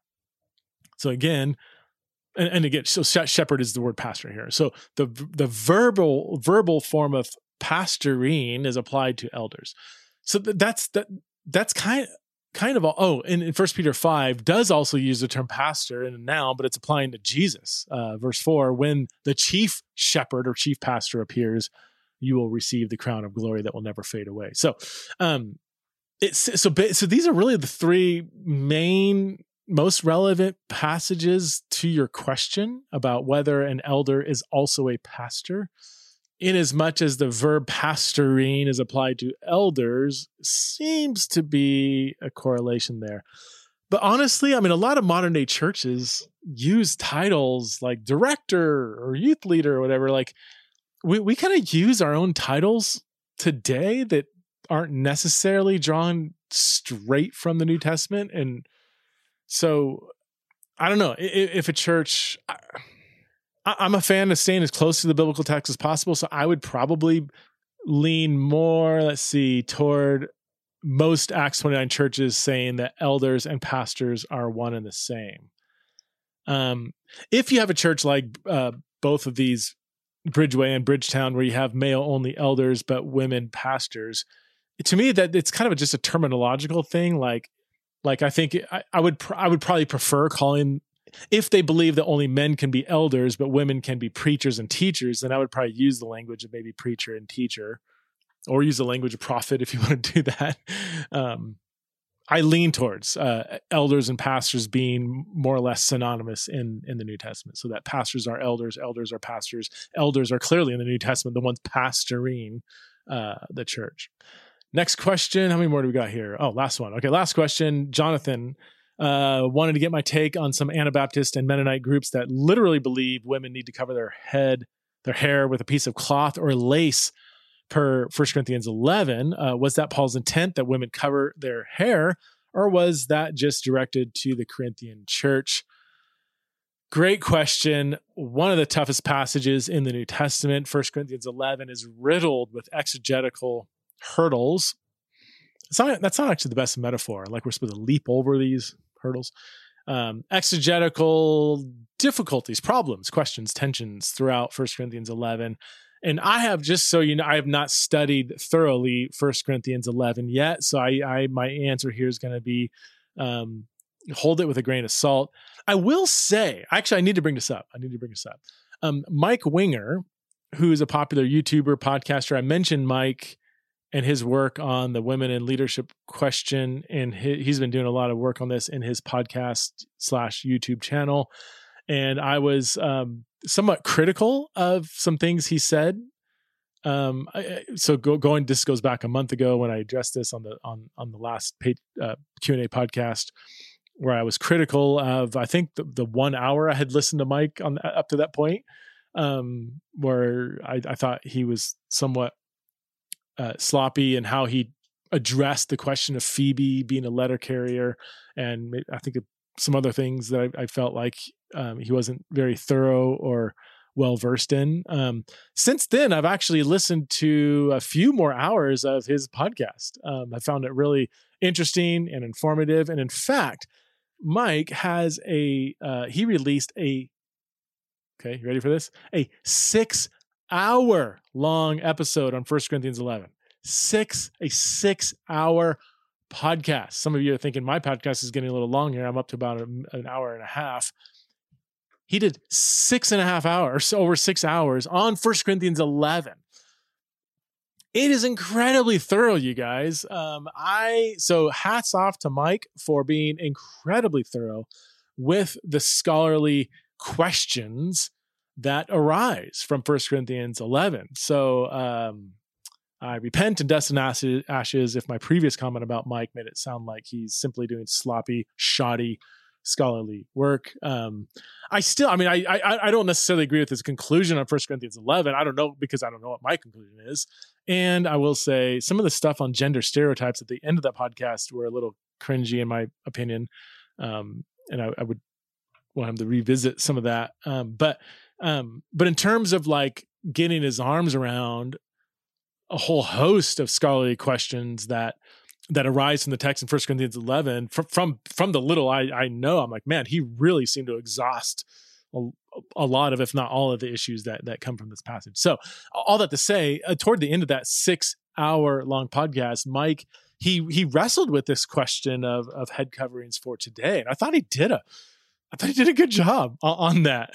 So again, and, and again, so shepherd is the word pastor here. So the the verbal verbal form of pastoring is applied to elders. So that's that that's kind kind of all, oh, and in First Peter five does also use the term pastor in a noun, but it's applying to Jesus. Uh, verse four, when the chief shepherd or chief pastor appears, you will receive the crown of glory that will never fade away. So, um, it's so so these are really the three main, most relevant passages to your question about whether an elder is also a pastor. In as much as the verb pastoring is applied to elders, seems to be a correlation there. But honestly, I mean, a lot of modern day churches use titles like director or youth leader or whatever. Like we, we kind of use our own titles today that aren't necessarily drawn straight from the New Testament. And so I don't know if, if a church... I, I'm a fan of staying as close to the biblical text as possible, so I would probably lean more, let's see, toward most Acts twenty-nine churches saying that elders and pastors are one and the same. Um, if you have a church like uh, both of these, Bridgeway and Bridgetown, where you have male-only elders but women pastors, to me that it's kind of just a terminological thing. Like, like I think I, I would pr- I would probably prefer calling. If they believe that only men can be elders, but women can be preachers and teachers, then I would probably use the language of maybe preacher and teacher, or use the language of prophet if you want to do that. Um, I lean towards uh, elders and pastors being more or less synonymous in, in the New Testament, so that pastors are elders, elders are pastors. Elders are clearly in the New Testament the ones pastoring uh, the church. Next question. How many more do we got here? Oh, last one. Okay, last question. Jonathan Uh, wanted to get my take on some Anabaptist and Mennonite groups that literally believe women need to cover their head, their hair with a piece of cloth or lace per First Corinthians eleven. Uh, was that Paul's intent that women cover their hair, or was that just directed to the Corinthian church? Great question. One of the toughest passages in the New Testament, First Corinthians eleven, is riddled with exegetical hurdles. It's not, that's not actually the best metaphor. Like we're supposed to leap over these hurdles. Um, exegetical difficulties, problems, questions, tensions throughout First Corinthians eleven. And I have, just so you know, I have not studied thoroughly First Corinthians eleven yet. So I, I my answer here is going to be um, hold it with a grain of salt. I will say, actually, I need to bring this up. I need to bring this up. Um, Mike Winger, who is a popular YouTuber, podcaster. I mentioned Mike and his work on the women in leadership question. And he, he's been doing a lot of work on this in his podcast slash YouTube channel. And I was um, somewhat critical of some things he said. Um, I, so go, going, this goes back a month ago when I addressed this on the, on, on the last paid, uh, Q and A podcast, where I was critical of, I think the, the one hour I had listened to Mike on up to that point, um, where I, I thought he was somewhat uh, sloppy in how he addressed the question of Phoebe being a letter carrier. And I think some other things that I, I felt like um, he wasn't very thorough or well-versed in. Um, since then, I've actually listened to a few more hours of his podcast. Um, I found it really interesting and informative. And in fact, Mike has a, uh, he released a, okay, you ready for this? A six hour long episode on First Corinthians eleven. Six, a six hour podcast. Some of you are thinking my podcast is getting a little long here. I'm up to about a, an hour and a half. He did six and a half hours, over six hours on First Corinthians eleven. It is incredibly thorough, you guys. Um, I so hats off to Mike for being incredibly thorough with the scholarly questions that arise from First Corinthians eleven. So um, I repent and dust and ashes if my previous comment about Mike made it sound like he's simply doing sloppy, shoddy scholarly work. Um, I still, I mean, I, I, I don't necessarily agree with his conclusion on First Corinthians eleven. I don't know, because I don't know what my conclusion is. And I will say some of the stuff on gender stereotypes at the end of that podcast were a little cringy in my opinion. Um, and I, I would want him to revisit some of that. Um, but, um, but in terms of like getting his arms around a whole host of scholarly questions that that arise from the text in First Corinthians eleven, from from from the little I, I know, I'm like, man, he really seemed to exhaust a, a lot of, if not all of the issues that that come from this passage. So all that to say, uh, toward the end of that six hour long podcast, Mike, he he wrestled with this question of of head coverings for today. And I thought he did a, I thought he did a good job on, on that.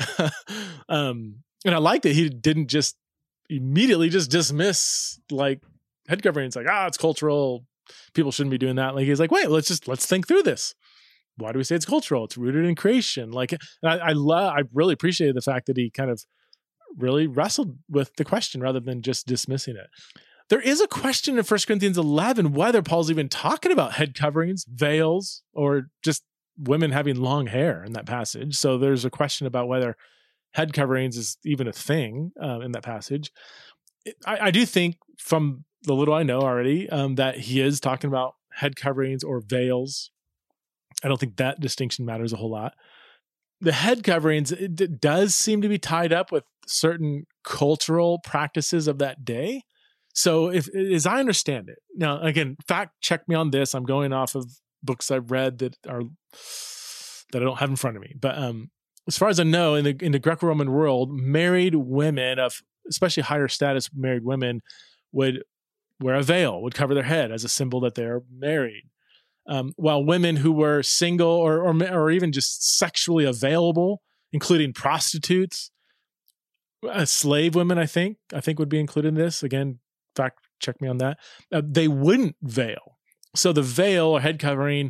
um, and I liked that he didn't just immediately just dismiss like head coverings, like, ah, it's cultural, people shouldn't be doing that. Like, he's like, wait, let's just, let's think through this. Why do we say it's cultural? It's rooted in creation. Like, and I, I love, I really appreciated the fact that he kind of really wrestled with the question rather than just dismissing it. There is a question in First Corinthians eleven, whether Paul's even talking about head coverings, veils, or just women having long hair in that passage. So there's a question about whether head coverings is even a thing uh, in that passage. I, I do think from the little I know already, um, that he is talking about head coverings or veils. I don't think that distinction matters a whole lot. The head coverings, it, it does seem to be tied up with certain cultural practices of that day. So if, as I understand it, now again, fact check me on this. I'm going off of books I've read that are, that I don't have in front of me. But um, as far as I know, in the, in the Greco-Roman world, married women of, especially higher status married women, would wear a veil, would cover their head as a symbol that they're married. Um, while women who were single or, or or even just sexually available, including prostitutes, uh, slave women, I think, I think would be included in this. Again, fact check me on that. Uh, they wouldn't veil. So the veil or head covering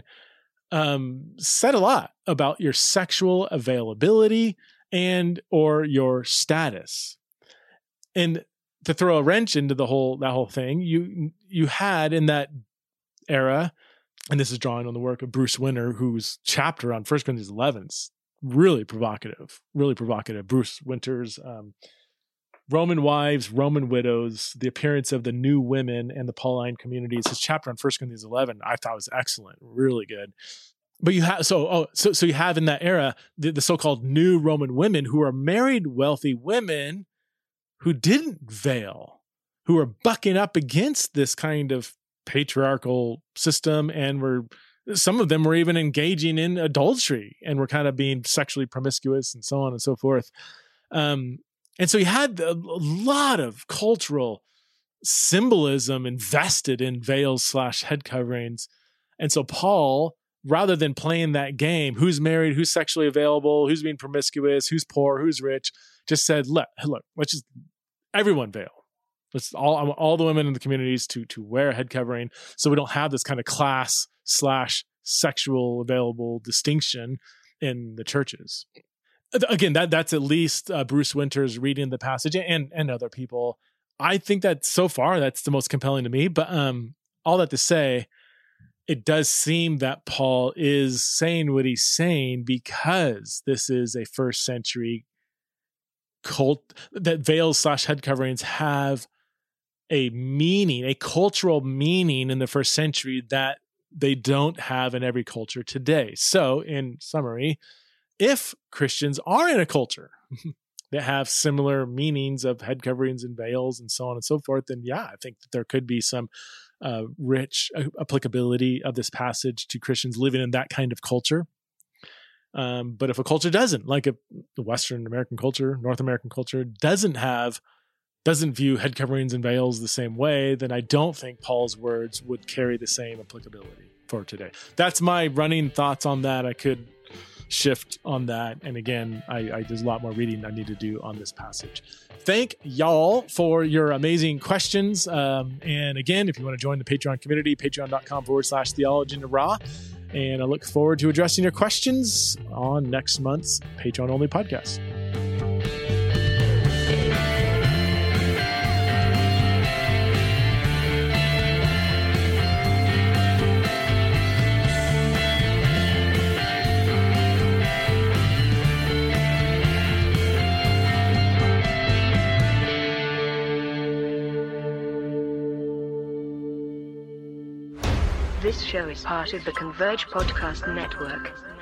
um, said a lot about your sexual availability and or your status. And to throw a wrench into the whole that whole thing, you you had in that era, and this is drawing on the work of Bruce Winter, whose chapter on First Corinthians eleven is really provocative, really provocative. Bruce Winter's um, Roman Wives, Roman Widows, the appearance of the new women and the Pauline communities. His chapter on First Corinthians eleven, I thought was excellent, really good. But you have so oh so so you have in that era the, the so-called new Roman women who are married, wealthy women who didn't veil, who were bucking up against this kind of patriarchal system, and were some of them were even engaging in adultery and were kind of being sexually promiscuous and so on and so forth. Um, and so you had a, a lot of cultural symbolism invested in veils slash head coverings. And so Paul, rather than playing that game, who's married, who's sexually available, who's being promiscuous, who's poor, who's rich, just said, look, look, let's just everyone veil. Let's all all the women in the communities to to wear a head covering, so we don't have this kind of class slash sexual available distinction in the churches. Again, that that's at least uh, Bruce Winter's reading the passage, and and other people. I think that so far that's the most compelling to me. But um, all that to say, it does seem that Paul is saying what he's saying because this is a first century cult, that veils slash head coverings have a meaning, a cultural meaning in the first century that they don't have in every culture today. So in summary, if Christians are in a culture that have similar meanings of head coverings and veils and so on and so forth, then yeah, I think that there could be some uh, rich uh, applicability of this passage to Christians living in that kind of culture. Um, but if a culture doesn't, like a Western American culture, North American culture, doesn't have, doesn't view head coverings and veils the same way, then I don't think Paul's words would carry the same applicability for today. That's my running thoughts on that. I could shift on that. And again, I, I there's a lot more reading I need to do on this passage. Thank y'all for your amazing questions. Um, and again, if you want to join the Patreon community, patreon.com forward slash theology in the raw. And I look forward to addressing your questions on next month's Patreon only podcast. This show is part of the Converge Podcast Network.